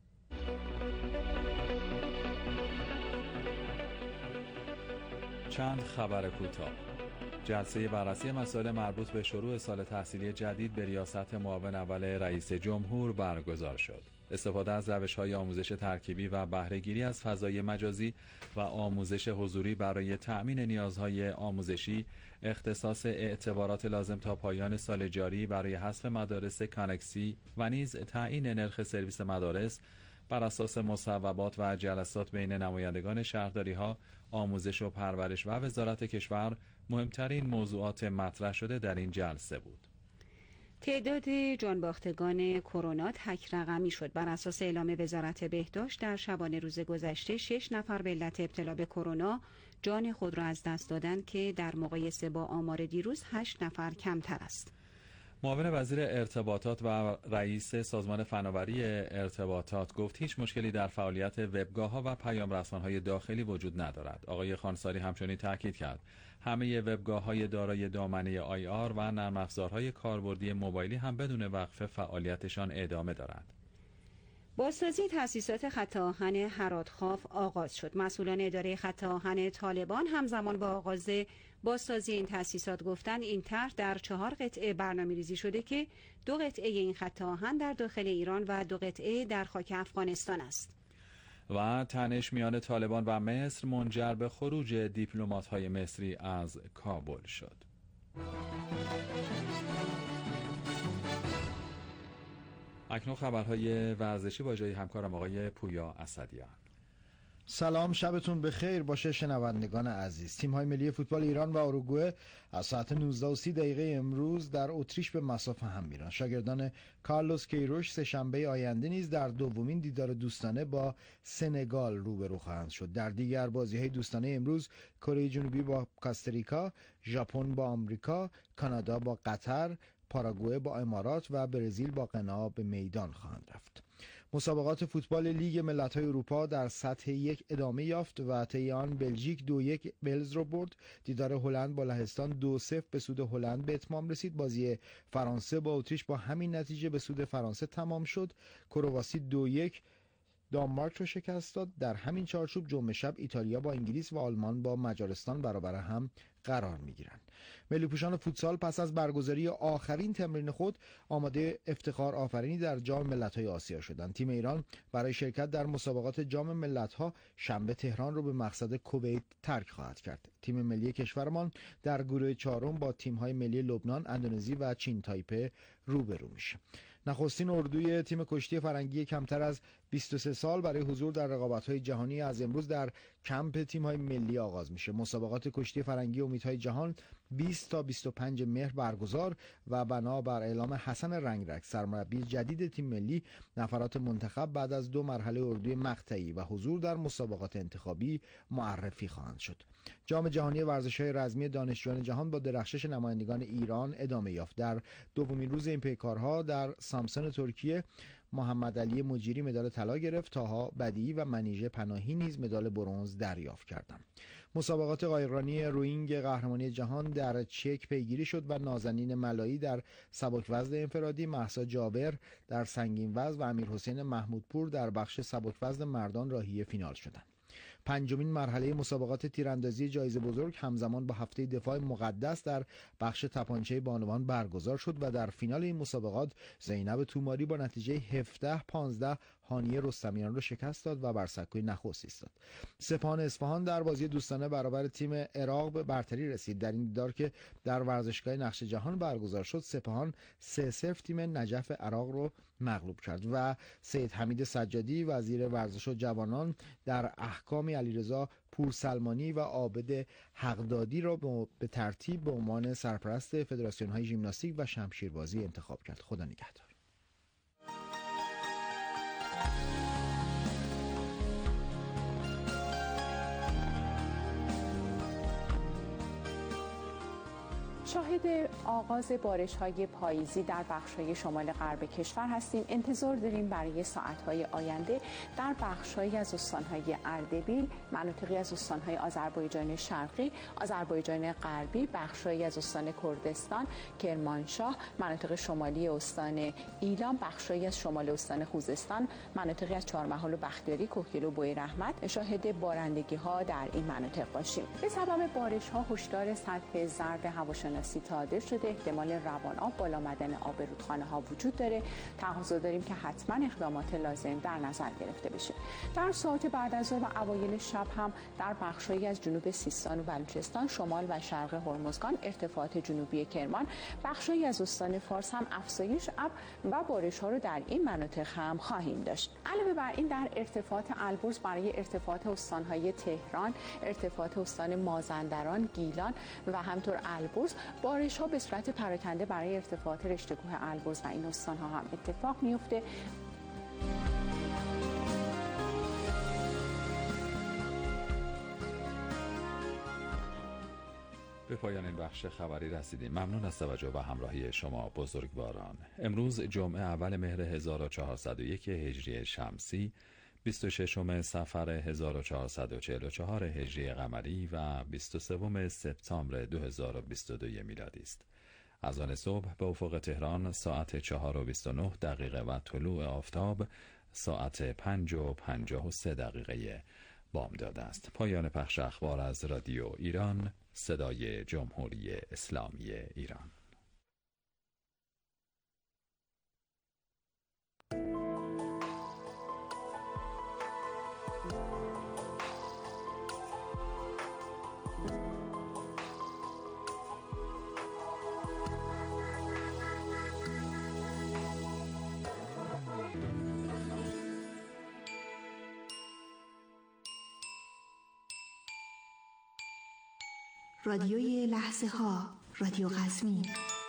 چند خبر کوتاه. جلسه بررسی مسائل مربوط به شروع سال تحصیلی جدید به ریاست معاون اول رئیس جمهور برگزار شد. استفاده از روش‌های آموزش ترکیبی و بهره‌گیری از فضای مجازی و آموزش حضوری برای تأمین نیازهای آموزشی، اختصاص اعتبارات لازم تا پایان سال جاری برای حذف مدارس کانکسی و نیز تعیین نرخ سرویس مدارس بر اساس مصوبات و جلسات بین نمایندگان شهرداری‌ها، آموزش و پرورش و وزارت کشور مهمترین موضوعات مطرح شده در این جلسه بود. تعداد جانباختگان کرونا تک رقمی شد. بر اساس اعلام وزارت بهداشت در شبانه روز گذشته شش نفر به علت ابتلا به کرونا جان خود را از دست دادند که در مقایسه با آمار دیروز هشت نفر کمتر است. معاون وزیر ارتباطات و رئیس سازمان فناوری ارتباطات گفت هیچ مشکلی در فعالیت وبگاه‌ها و پیام رسان‌های داخلی وجود ندارد. آقای خانساری همچنین تاکید کرد همه وبگاه‌های دارای دامنه آی آر و نرم افزارهای کاربردی موبایلی هم بدون وقفه فعالیتشان ادامه دارد. بازسازی تأسیسات خط آهن هراتخاف آغاز شد. مسئولان اداره خط آهن طالبان همزمان با آغاز بازسازی این تأسیسات گفتند این طرح در چهار قطعه برنامه‌ریزی شده که دو قطعه این خط آهن در داخل ایران و دو قطعه در خاک افغانستان است. و تنش میان طالبان و مصر منجر به خروج دیپلمات‌های مصری از کابل شد. اکنون خبرهای ورزشی با اجرای همکارم آقای پویا اسدیان. سلام، شبتون بخیر باشه شنوندگان عزیز. تیم‌های ملی فوتبال ایران و اروگوئه از ساعت نوزده و سی دقیقه امروز در اتریش به مسافه هم میرن. شاگردان کارلوس کیروش سه شنبه آینده نیز در دومین دیدار دوستانه با سنگال روبرو خواهند شد. در دیگر بازی‌های دوستانه امروز کره جنوبی با کاستاریکا، ژاپن با آمریکا، کانادا با قطر، پاراگوئه با امارات و برزیل با غنا به میدان خواهند رفت. مسابقات فوتبال لیگ ملت‌های اروپا در سطح یک ادامه یافت و طی آن بلژیک دو یک ولز رو برد. دیدار هلند با لهستان دو صفر به سود هلند به اتمام رسید. بازی فرانسه با اتریش با همین نتیجه به سود فرانسه تمام شد. کرواسی دو یک دانمارک رو شکست داد. در همین چارچوب جمعه شب ایتالیا با انگلیس و آلمان با مجارستان برابر هم قرار میگیرند. ملی پوشان فوتسال پس از برگزاری آخرین تمرین خود آماده افتخار آفرینی در جام ملت‌های آسیا شدند. تیم ایران برای شرکت در مسابقات جام ملت‌ها شنبه تهران رو به مقصد کویت ترک خواهد کرد. تیم ملی کشورمان در گروه چهارم با تیم‌های ملی لبنان، اندونزی و چین تایپه روبرو میشه. نخستین اردوی تیم کشتی فرنگی کمتر از بیست و سه سال برای حضور در رقابت‌های جهانی از امروز در کمپ تیم‌های ملی آغاز میشه. مسابقات کشتی فرنگی امیدهای جهان بیست تا بیست و پنج مهر برگزار و بنا بر اعلام حسن رنگرک سرمربی جدید تیم ملی، نفرات منتخب بعد از دو مرحله اردوی مقطعی و حضور در مسابقات انتخابی معرفی خواهند شد. جام جهانی ورزش‌های رزمی دانشجویان جهان با درخشش نمایندگان ایران ادامه یافت. در دومین روز این پیکارها در سامسون ترکیه محمد علی مجیری مدال طلا گرفت، طاها بدیعی و منیژه پناهی نیز مدال برنز دریافت کردند. مسابقات قایقرانی روینگ قهرمانی جهان در چک پیگیری شد و نازنین ملایی در سبک وزن انفرادی، مهسا جابر در سنگین وزن و امیرحسین محمودپور در بخش سبک وزن مردان راهی فینال شدند. پنجمین مرحله مسابقات تیراندازی جایزه بزرگ همزمان با هفته دفاع مقدس در بخش تپانچه بانوان برگزار شد و در فینال این مسابقات زینب توماری با نتیجه هفده پانزده هانیه رستمیان را شکست داد و بر سکوی نخست ایستاد. سپاهان اصفهان در بازی دوستانه برابر تیم عراق به برتری رسید. در این دیدار که در ورزشگاه نقش جهان برگزار شد، سپاهان سه صفر تیم نجف عراق رو مغلوب کرد و سید حمید سجادی وزیر ورزش و جوانان در احکام علیرضا پورسلمانی و عابد حقدادی را به ترتیب به عنوان سرپرست فدراسیون‌های ژیمناستیک و شمشیربازی انتخاب کرد. خدا نگهدار. شاهد آغاز بارش‌های پاییزی در بخش‌های شمال غرب کشور هستیم. انتظار داریم برای ساعت‌های آینده در بخش‌هایی از استان‌های اردبیل، مناطقی از استان‌های آذربایجان شرقی، آذربایجان غربی، بخش‌هایی از استان کردستان، کرمانشاه، مناطق شمالی استان ایلام، بخش‌هایی از شمال استان خوزستان، مناطقی از چهارمحال و بختیاری، کوکیل و بویراحمد شاهد بارندگی‌ها در این مناطق باشیم. به سبب بارش‌ها هشدار سطح زرد هواشناسی صادر شده. احتمال روان آب، بالا آمدن آب رودخانه ها وجود داره. تقاضا داریم که حتما اقدامات لازم در نظر گرفته بشه. در ساعات بعد از ظهر و اوایل شب هم در بخش‌هایی از جنوب سیستان و بلوچستان، شمال و شرق هرمزگان، ارتفاعات جنوبی کرمان، بخش‌هایی از استان فارس هم افزایش ابر و بارش‌ها رو در این مناطق هم خواهیم داشت. علاوه بر این در ارتفاعات البرز برای ارتفاعات استان‌های تهران، ارتفاعات استان مازندران، گیلان و همطور البرز بارش ها به صورت پراکنده برای ارتفاعات رشته کوه البرز و این استان ها هم اتفاق میفته. به پایان این بخش خبری رسیدیم. ممنون از توجه و همراهی شما بزرگواران. امروز جمعه اول مهر هزار و چهارصد و یک هجری شمسی، بیست و ششم صفر هزار و چهارصد و چهل و چهار هجری قمری و بیست و سوم سپتامبر دو هزار و بیست و دو میلادی است. از آن صبح به افق تهران ساعت چهار و بیست و نه دقیقه و طلوع آفتاب ساعت پنج و پنجاه و سه دقیقه بامداد است. پایان پخش اخبار از رادیو ایران، صدای جمهوری اسلامی ایران. رادیوی لحظه ها، رادیو قزوین.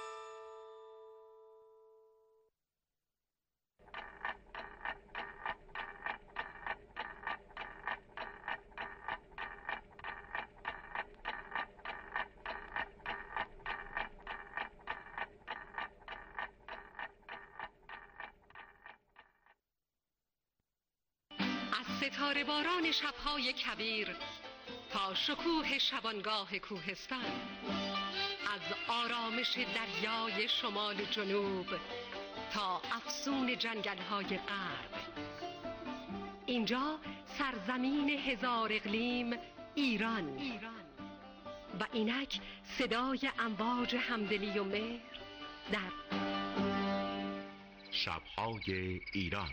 از ستاره باران شب‌های کویر تا شکوه شبانگاه کوهستان، از آرامش دریای شمال جنوب تا افسون جنگل‌های غرب، اینجا سرزمین هزار اقلیم ایران و اینک صدای امواج همدلی و مهر در شب‌های ایران.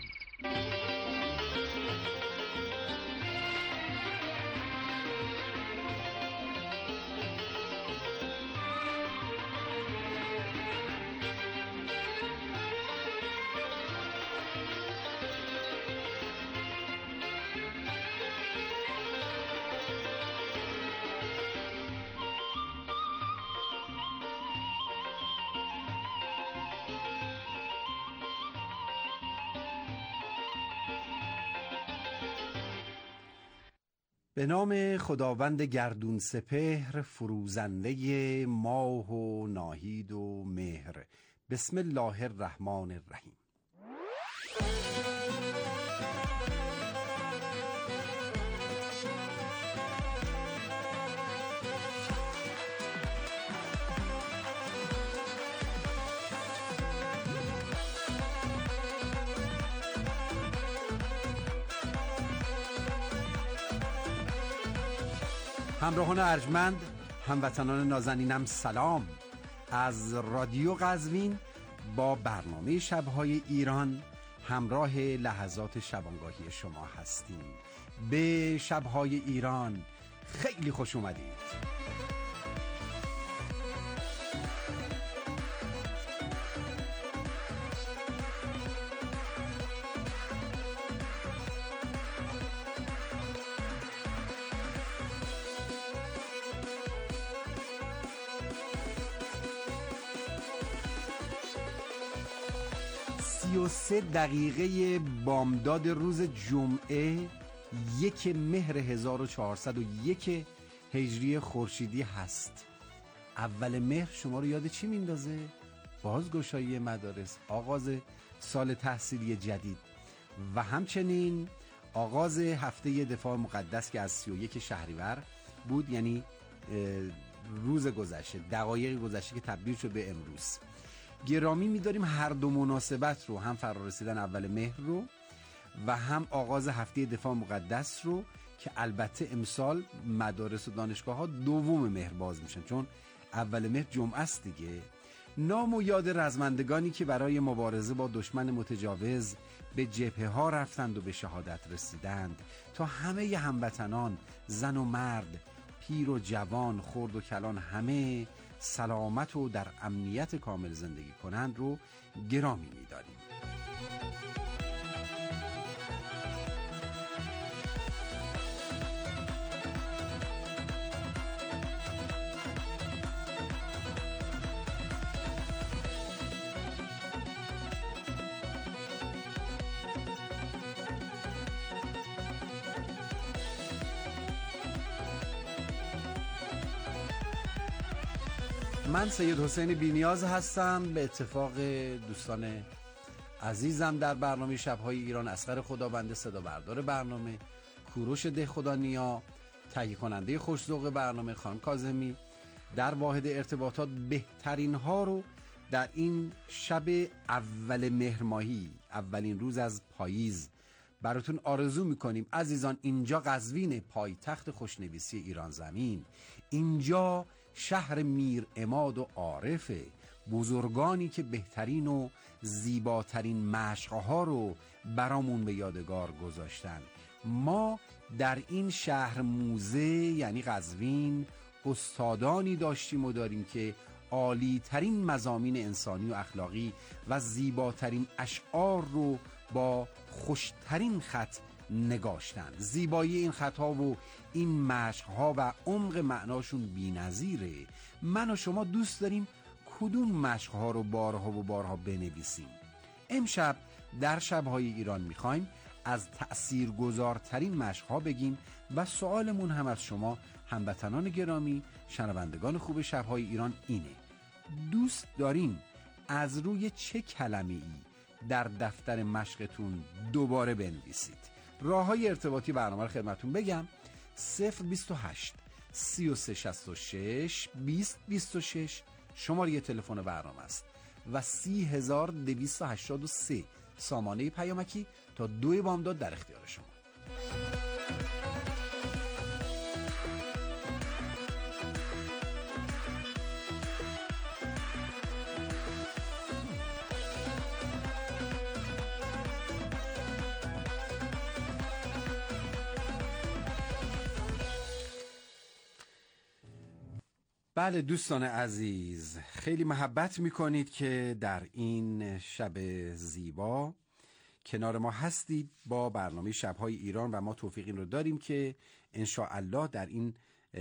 به نام خداوند گردون سپهر، فروزنده ماه و ناهید و مهر. بسم الله الرحمن الرحیم. همراهان ارجمند، هموطنان نازنینم سلام. از رادیو قزوین با برنامه شب‌های ایران همراه لحظات شبانگاهی شما هستیم. به شب‌های ایران خیلی خوش اومدید. سی و سه دقیقه بامداد روز جمعه یک مهر هزار و چهارصد و یک هجری خورشیدی هست. اول مهر شما رو یاد چی میندازه؟ بازگشایی مدارس، آغاز سال تحصیلی جدید و همچنین آغاز هفته دفاع مقدس که از سی و یک شهریور بود، یعنی روز گذشته، دقایق گذشته که تبدیل شد به امروز. گرامی می‌داریم هر دو مناسبت رو، هم فرارسیدن اول مهر رو و هم آغاز هفته دفاع مقدس رو، که البته امسال مدارس و دانشگاه ها دوم مهر باز میشن چون اول مهر جمعه است دیگه. نام و یاد رزمندگانی که برای مبارزه با دشمن متجاوز به جبهه ها رفتند و به شهادت رسیدند، تا همه هموطنان، زن و مرد، پیر و جوان، خرد و کلان، همه سلامت و در امنیت کامل زندگی کنند رو گرامی می‌داریم. من سید حسین بینیاز هستم. به اتفاق دوستان عزیزم در برنامه شب‌های ایران، اصغر خدابنده صدا بردار برنامه، کوروش دهخدانیا تهیه کننده خوش‌ذوق برنامه، خانم کاظمی در واحد ارتباطات، بهترین ها رو در این شب اول مهر ماهی، اولین روز از پاییز براتون آرزو میکنیم. عزیزان، اینجا قزوین، پایتخت خوشنویسی ایران زمین، اینجا شهر میر عماد و عارفه، بزرگانی که بهترین و زیباترین مشقها رو برامون به یادگار گذاشتن. ما در این شهر موزه یعنی قزوین استادانی داشتیم و داریم که عالی ترین مضامین انسانی و اخلاقی و زیباترین اشعار رو با خوشترین خط نگاشتن. زیبایی این خطها و این مشقها و عمق معناشون بی‌نظیره. من و شما دوست داریم کدوم مشقها رو بارها و بارها بنویسیم. امشب در شب‌های ایران میخوایم از تأثیرگذارترین مشقها بگیم و سوالمون هم از شما هموطنان گرامی، شنوندگان خوب شب‌های ایران اینه: دوست دارین از روی چه کلمه‌ای در دفتر مشقتون دوباره بنویسید؟ راه‌های ارتباطی برنامه رو خدمتون بگم: صفر بیست و هشت سی و سه شصت و شش بیست بیست و شش شماره تلفن برنامه است و سی هزار دویست و هشتاد و سه سامانه پیامکی تا دو بامداد در اختیار شما. بله دوستان عزیز، خیلی محبت میکنید که در این شب زیبا کنار ما هستید با برنامه شب‌های ایران و ما توفیق این رو داریم که انشاءالله در این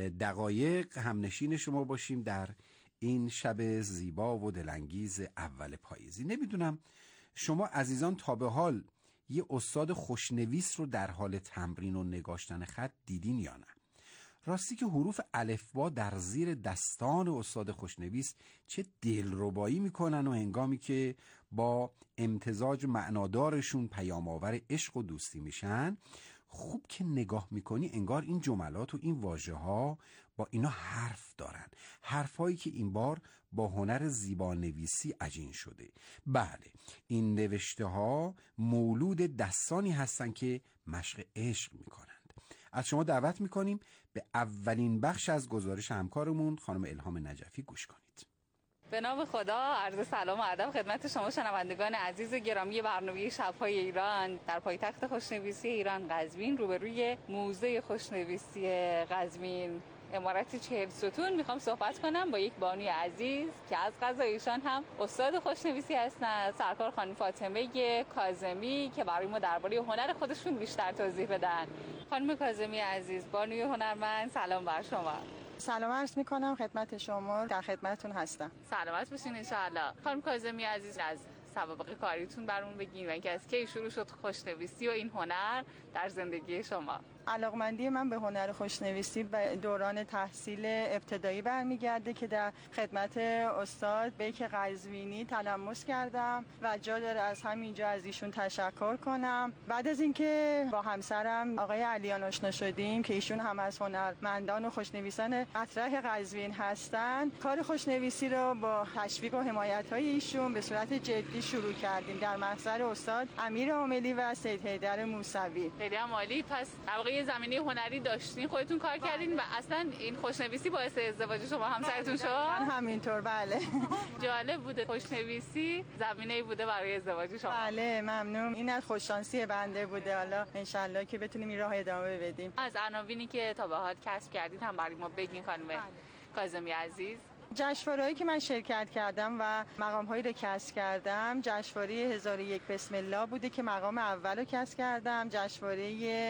دقایق همنشین شما باشیم در این شب زیبا و دلانگیز اول پاییزی. نمیدونم شما عزیزان تا به حال یه استاد خوشنویس رو در حال تمرین و نگاشتن خط دیدین یا نه؟ راستی که حروف الفبا در زیر دستان استاد خوشنویس چه دلربایی میکنن و هنگامی که با امتزاج معنادارشون پیام‌آور عشق و دوستی میشن، خوب که نگاه میکنی انگار این جملات و این واژه ها با اینا حرف دارن، حرفایی که این بار با هنر زیبانویسی عجین شده. بله، این نوشته ها مولود دستانی هستن که مشق عشق میکنند. از شما دعوت میکنیم به اولین بخش از گزارش همکارمون خانم الهام نجفی گوش کنید. به نام خدا، عرض سلام و ادب خدمت شما شنوندگان عزیز گرامی برنامه شب‌های ایران در پایتخت خوشنویسی ایران قزوین، روبروی موزه خوشنویسی قزوین، عمارت چهل ستون میخوام صحبت کنم با یک بانوی عزیز که از قضا ایشان هم استاد خوشنویسی هستن، سرکار خانم فاطمه کاظمی، که برای ما درباره هنر خودشون بیشتر توضیح بدن. خانم کاظمی عزیز، بانوی هنرمند، سلام بر شما. سلام عرض میکنم خدمت شما، در خدمتتون هستم. سلامت باشین انشاءالله. خانم کاظمی عزیز، از سوابق کاریتون برامون بگین و اینکه از کی شروع شد خوشنویسی و این هنر در زندگی شما؟ علاقمندی من به هنر خوشنویسی به دوران تحصیل ابتدایی برمیگرده که در خدمت استاد بیک قزوینی تلمس کردم و جا داره از همینجا از ایشون تشکر کنم. بعد از اینکه با همسرم آقای علیان آشنا شدیم که ایشون هم از هنرمندان و خوشنویسان مطرح قزوین هستن، کار خوشنویسی رو با تشویق و حمایت‌های ایشون به صورت جدی شروع کردیم در محضر استاد امیر عاملی و سید حیدر موسوی. خیلی عالی. پس یه زمینه هنری داشتین، خودتون کار کردین و اصلا این خوشنویسی باعث ازدواج شما همسرتون شد؟ من همینطور. بله. جالب بوده، خوشنویسی زمینه‌ای بوده برای ازدواج شما. بله ممنون. این از خوششانسی بنده بوده. حالا انشالله که بتونیم این راه ادامه بدیم. از عناوینی که تا به حال کسب کردید هم برای ما بگین خانم کاظمی عزیز. جشنواره‌ای که من شرکت کردم و مقام‌هایی رو کسب کردم، جشنواره هزار و یک بسم الله بوده که مقام اول رو کسب کردم. جشنواره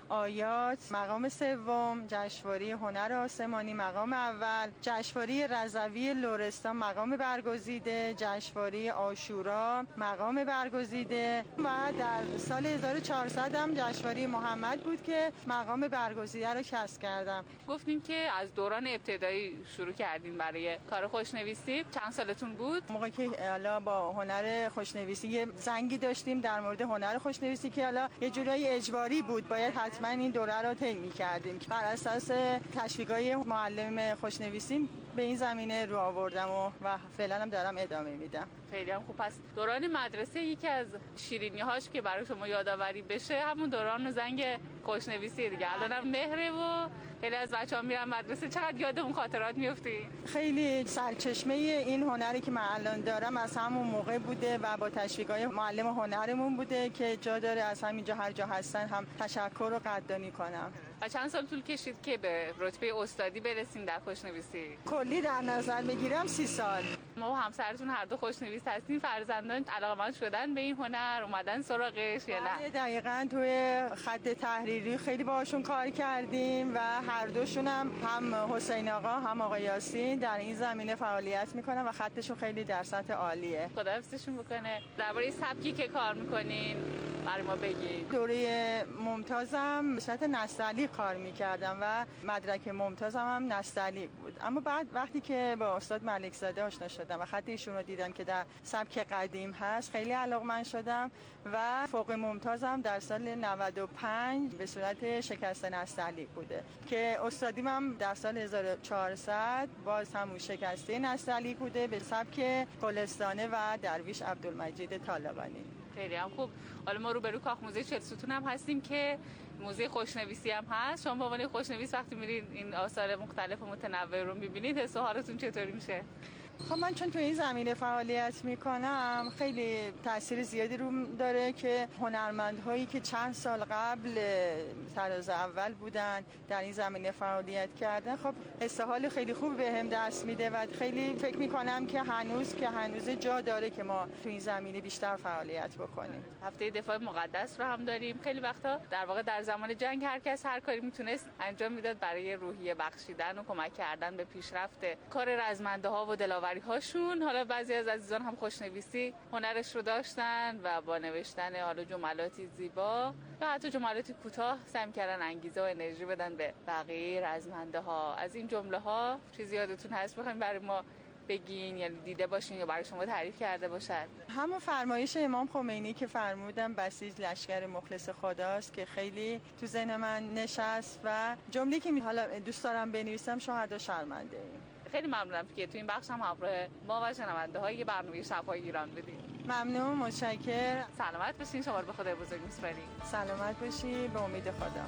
آیات مقام سوم، جشنواره هنر آسمانی مقام اول، جشنواره رضوی لرستان مقام برگزیده، جشنواره عاشورا مقام برگزیده و در سال هزار و چهارصد هم جشنواره محمد بود که مقام برگزیده رو کسب کردم. گفتیم که از دوران ابتدایی شروع کردین برای کار خوشنویسی. چند سالتون بود؟ موقعی که حالا با هنر خوشنویسی یه زنگی داشتیم در مورد هنر خوشنویسی که حالا یه جورایی اجباری بود، باید حتما این دوره رو طی می‌کردیم. بر اساس تشویقای معلم خوشنویسی به این زمینه رو آوردم و, و فعلا هم دارم ادامه میدم. خیلی هم خوب. پس دوران مدرسه یکی از شیرینی‌هاش که برای شما یادآوری بشه همون دوران زنگ خوشنویسی دیگه. الانم مهره و خیلی از بچه‌ها میرن مدرسه. چقدر یاد اون خاطرات میفتی؟ خیلی سرچشمه این هنری که من الان دارم از همون موقع بوده و با تشویقای معلم هنرمون بوده که جا داره از همینجا هر جا هستن هم تشکر و قدردانی کنم. و چند سال طول کشید که به رتبه استادی برسین در خوشنویسی؟ کلی در نظر بگیرم سی سال. ما و همسرتون هر دو خوشنویس هستین. فرزندان علاقه‌مند شدن به این هنر، اومدن سراغش یا نه؟ دقیقاً توی خط تحریری خیلی باشون کار کردیم و هر دوشون هم هم حسین آقا هم آقا یاسین در این زمینه فعالیت میکنن و خطشون خیلی در سطح عالیه. خدا حفظشون بکنه. درباره سبکی که کار میکنین برای ما بگید. دوره ممتازم به صورت نستعلیق کار میکردم و مدرک ممتازم هم نستعلیق بود، اما بعد وقتی که با استاد ملک زاده آشنا شدم و خط ایشون رو دیدم که در سبک قدیم هست خیلی علاقمند شدم و فوق ممتازم در سال نود و پنج به صورت شکست نستعلیق بوده که استادیم هم در سال هزار و چهارصد باز همون شکسته نستعلیق بوده به سبک گلستانه و درویش عبدالمجید طالقانی. خیلی هم خوب. حالا ما روبرو کاخ موزه چهل ستون هم هستیم که موزه خوشنویسی هم هست. شما به عنوان خوشنویس وقتی میرید این آثار مختلف و متنوع رو میبینید حس و حالتون چطوری میشه؟ خب من چون تو این زمینه فعالیت میکنم خیلی تاثیر زیادی رو داره که هنرمندهایی که چند سال قبل طراز اول بودن در این زمینه فعالیت کردن خب استحال خیلی خوب به هم دست میده و خیلی فکر میکنم که هنوز که هنوز جا داره که ما تو این زمینه بیشتر فعالیت بکنیم. هفته دفاع مقدس رو هم داریم. خیلی وقتا در واقع در زمان جنگ هر کس هر کاری میتونست انجام میداد برای روحیه بخشیدن و کمک کردن به پیشرفت کار رزمنده ها و دلاور هاشون. حالا بعضی از عزیزان هم خوشنویسی هنرش رو داشتن و با نوشتن حالا جملاتی زیبا یا حتی جملاتی کوتاه سعی کردن انگیزه و انرژی بدن به بقیه رزمنده ها. از این جمله ها چیزی یادتون هست بخواید برای ما بگین یا دیده باشین یا برای شما تعریف کرده باشد؟ همون فرمایش امام خمینی که فرمودن بسیج لشکر مخلص خداست که خیلی تو ذهن من نشست و جمله‌ای که حالا دوست دارم بنویسم شهدا شرمنده ایم. خیلی ممنونم که تو این بخش هم همراه ما و شنونده های برنامه شب‌های ایران بودید. ممنون، متشکرم. سلامت باشین. شما رو به خدای بزرگ می‌سپاریم. سلامت باشی، به امید خدا.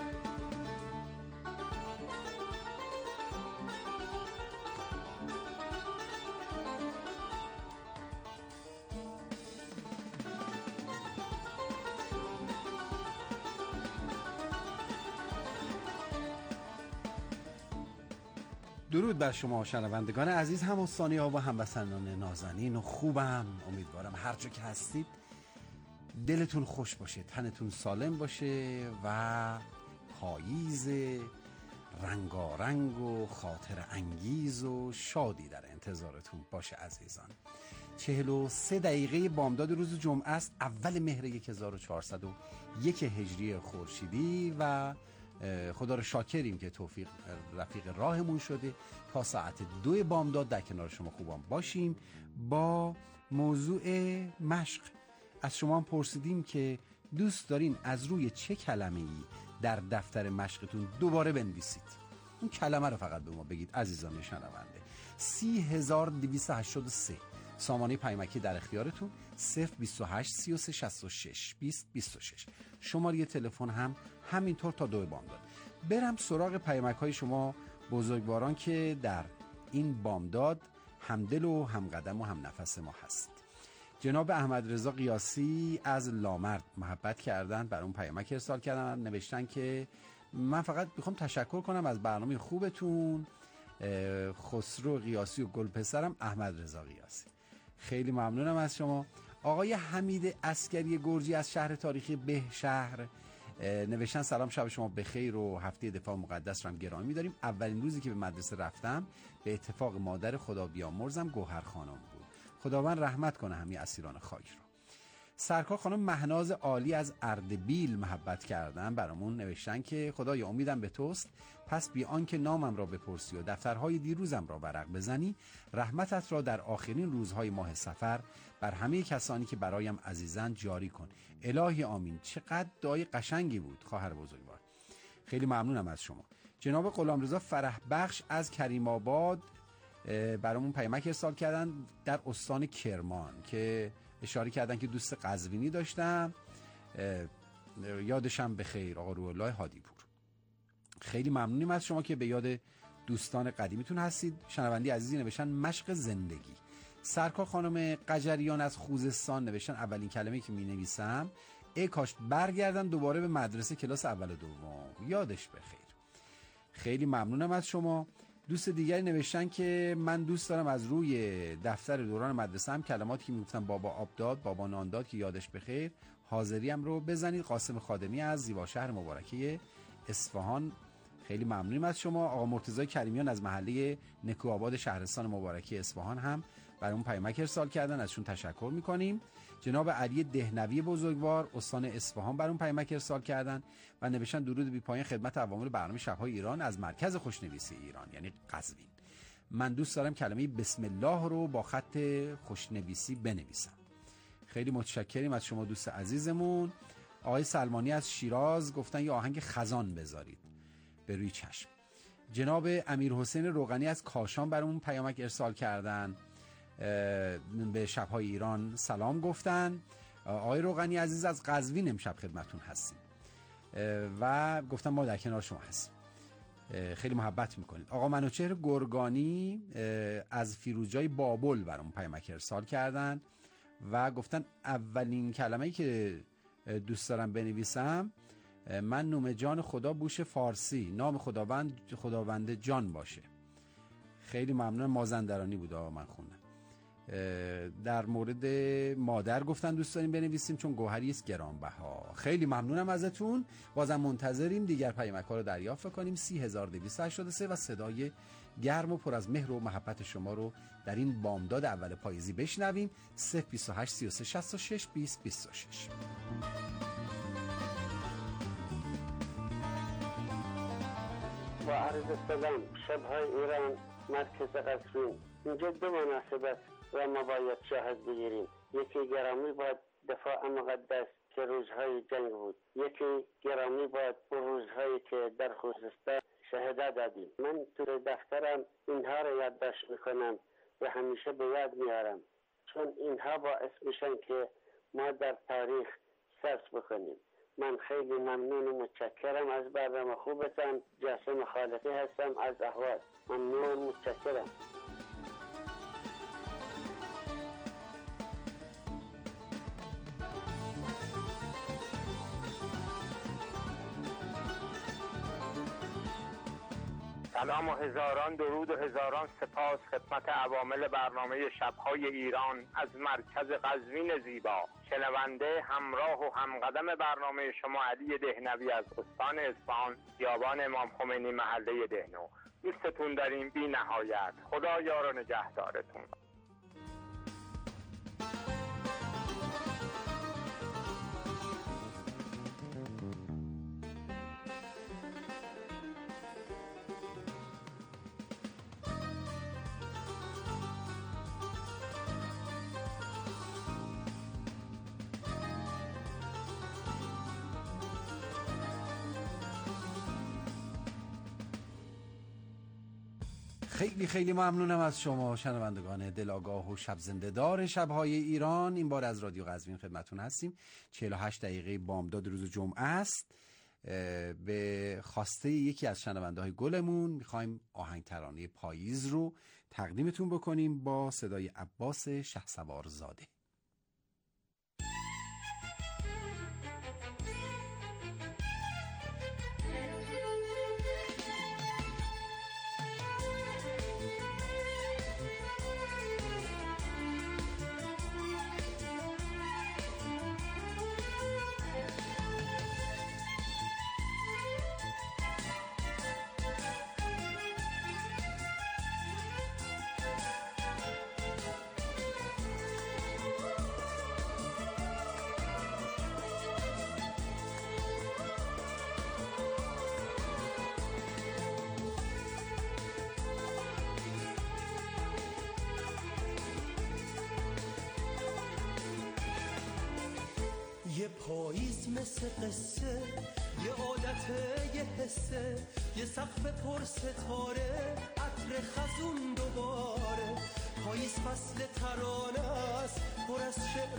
درود بر شما شنوندگان عزیز، هموطنی ها و هموطنان نازنین و خوبم. امیدوارم هر جا که هستید دلتون خوش باشه، تنتون سالم باشه و پاییز رنگارنگ و خاطر انگیز و شادی در انتظارتون باشه عزیزان. چهل و سه دقیقه بامداد روز جمعه است، اول مهر هزار و چهارصد و یک هجری خورشیدی و خدا رو شاکریم که توفیق رفیق راهمون شده تا ساعت دو بامداد در کنار شما خوبان باشیم. با موضوع مشق از شما هم پرسیدیم که دوست دارین از روی چه کلمه‌ای در دفتر مشقتون دوباره بنویسید. اون کلمه رو فقط به ما بگید عزیزان شنونده. سی هزار دویست و هشتاد و سه سامانه پیامکی در اختیارتون، صفر بیست و هشت سی و سه شصت و شش بیست بیست و شش. شماره تلفن هم همینطور تا دو بامداد. برم سراغ پیامک های شما بزرگواران که در این بامداد همدل و همقدم و هم نفس ما هست. جناب احمد رضا قیاسی از لامرد محبت کردن، بر اون پیامک ارسال کردن، نوشتن که من فقط میخوام تشکر کنم از برنامه خوبتون، خسرو قیاسی و گل پسرم احمد رضا قیاسی. خیلی ممنونم از شما. آقای حمید عسکری گرجی از شهر تاریخی بهشهر نوشتن سلام، شب شما بخیر و هفته دفاع مقدس رو هم گرامی می‌داریم. اولین روزی که به مدرسه رفتم به اتفاق مادر خدا بیامرزم گوهر خانم بود. خداوند رحمت کنه همه اسیران خاک رو. سرکار خانم مهناز عالی از اردبیل محبت کردن، برامون نوشتن که خدایا امیدم به توست، پس بی آنکه نامم را بپرسی و دفترهای دیروزم را ورق بزنی، رحمتت را در آخرین روزهای ماه سفر بر همه کسانی که برایم عزیزند جاری کن. الهی آمین. چقدر دعای قشنگی بود خواهر بزرگوار. خیلی ممنونم از شما. جناب غلامرضا فرح بخش از کریم آباد برامون پیامک ارسال کردن در استان کرمان که اشاره کردن که دوست قزوینی داشتم، یادشم بخیر، آقا روح الله هادی پور. خیلی ممنونیم از شما که به یاد دوستان قدیمیتون هستید. شنوندی عزیزی نوشتن مشق زندگی. سرکار خانم قجریان از خوزستان نوشتن اولین کلمه که می نویسم ای کاش برگردن دوباره به مدرسه کلاس اول و دوم، یادش بخیر. خیلی ممنونم از شما. دوست دیگری نوشتن که من دوست دارم از روی دفتر دوران مدرسه هم کلماتی که میگفتن بابا آب داد، بابا نان داد که یادش بخیر، حاضریم رو بزنید. قاسم خادمی از زیبا شهر مبارکه اصفهان. خیلی ممنونیم از شما. آقا مرتضی کریمیان از محله نکوآباد شهرستان مبارکه اصفهان هم برای اون پیامک ارسال کردن، ازشون تشکر میکنیم. جناب علی دهنوی بزرگوار استان اصفهان برای اون پیامک ارسال کردن و نوشتن درود بی پایان خدمت عوامل برنامه شب‌های ایران از مرکز خوشنویسی ایران یعنی قزوین. من دوست دارم کلمه بسم الله رو با خط خوشنویسی بنویسم. خیلی متشکریم از شما دوست عزیزمون. آقای سلمانی از شیراز گفتن یه آهنگ خزان بذارید. به روی چشم. جناب امیر حسین روغنی از کاشان برامون پیامک ارسال کردن، به شب‌های ایران سلام گفتن. آقای روغنی عزیز از قزوین امشب خدمتون هستیم و گفتن ما در کنار شما هستیم. خیلی محبت میکنید. آقا منوچهر گرگانی از فیروزجای بابل برامون پیامک ارسال کردن و گفتن اولین کلمه‌ای که دوست دارم بنویسم من نوم جان خدا بوش فارسی، نام خداوند خداوند جان باشه. خیلی ممنونم. مازندرانی بود آقا من خوندم. در مورد مادر گفتن دوست داریم بنویسیم چون گوهری است گرانبها. خیلی ممنونم ازتون. بازم منتظریم دیگر پیامک‌ها رو دریافت کنیم. سی هزار و دویست و هشتاد و سه و صدای گرم و پر از مهر و محبت شما رو در این بامداد اول پاییزی بشنویم. صفر بیست و هشت سی و سه شصت و شش بیست بیست و شش. با عرض سلام، شب‌های ایران مرکز قزوین. اینجا دو مناسبت و ما باید شاهد بگیریم. یکی گرامی باید دفاع مقدس که روزهای جنگ بود، یکی گرامی باید اون روزهایی که در خوزستان شهادت دادیم. من تو دفترم اینها رو یادداشت میکنم و همیشه به یاد میارم چون اینها باعث میشن که ما در تاریخ ثبت بکنیم. من خیلی ممنون و متشکرم از برنامه خوبتان. جاسم خالقی هستم از اهواز. ممنون و متشکرم. سلام و هزاران درود و هزاران سپاس خدمت عوامل برنامه شب‌های ایران از مرکز قزوین زیبا. شنونده همراه و همقدم برنامه شما علی دهنوی از استان اصفهان، خیابان امام خمینی، محله دهنو. دوستتون داریم بی نهایت. خدا یار و نگهدارتون. خیلی خیلی ممنونم از شما شنوندگان دلاگاه و شب زنده دار شب‌های ایران. این بار از رادیو قزوین خدمتون هستیم. چهل و هشت دقیقه بامداد روز جمعه است. به خواسته یکی از شنونده های گلمون میخوایم آهنگ ترانه پاییز رو تقدیمتون بکنیم با صدای عباس شهسوار زاده. پاییز مثل قصه، یه عادت یه حسه، یه سقف پر ستاره، عطر خزون دوباره. پاییز فصل ترانه است پر از شعر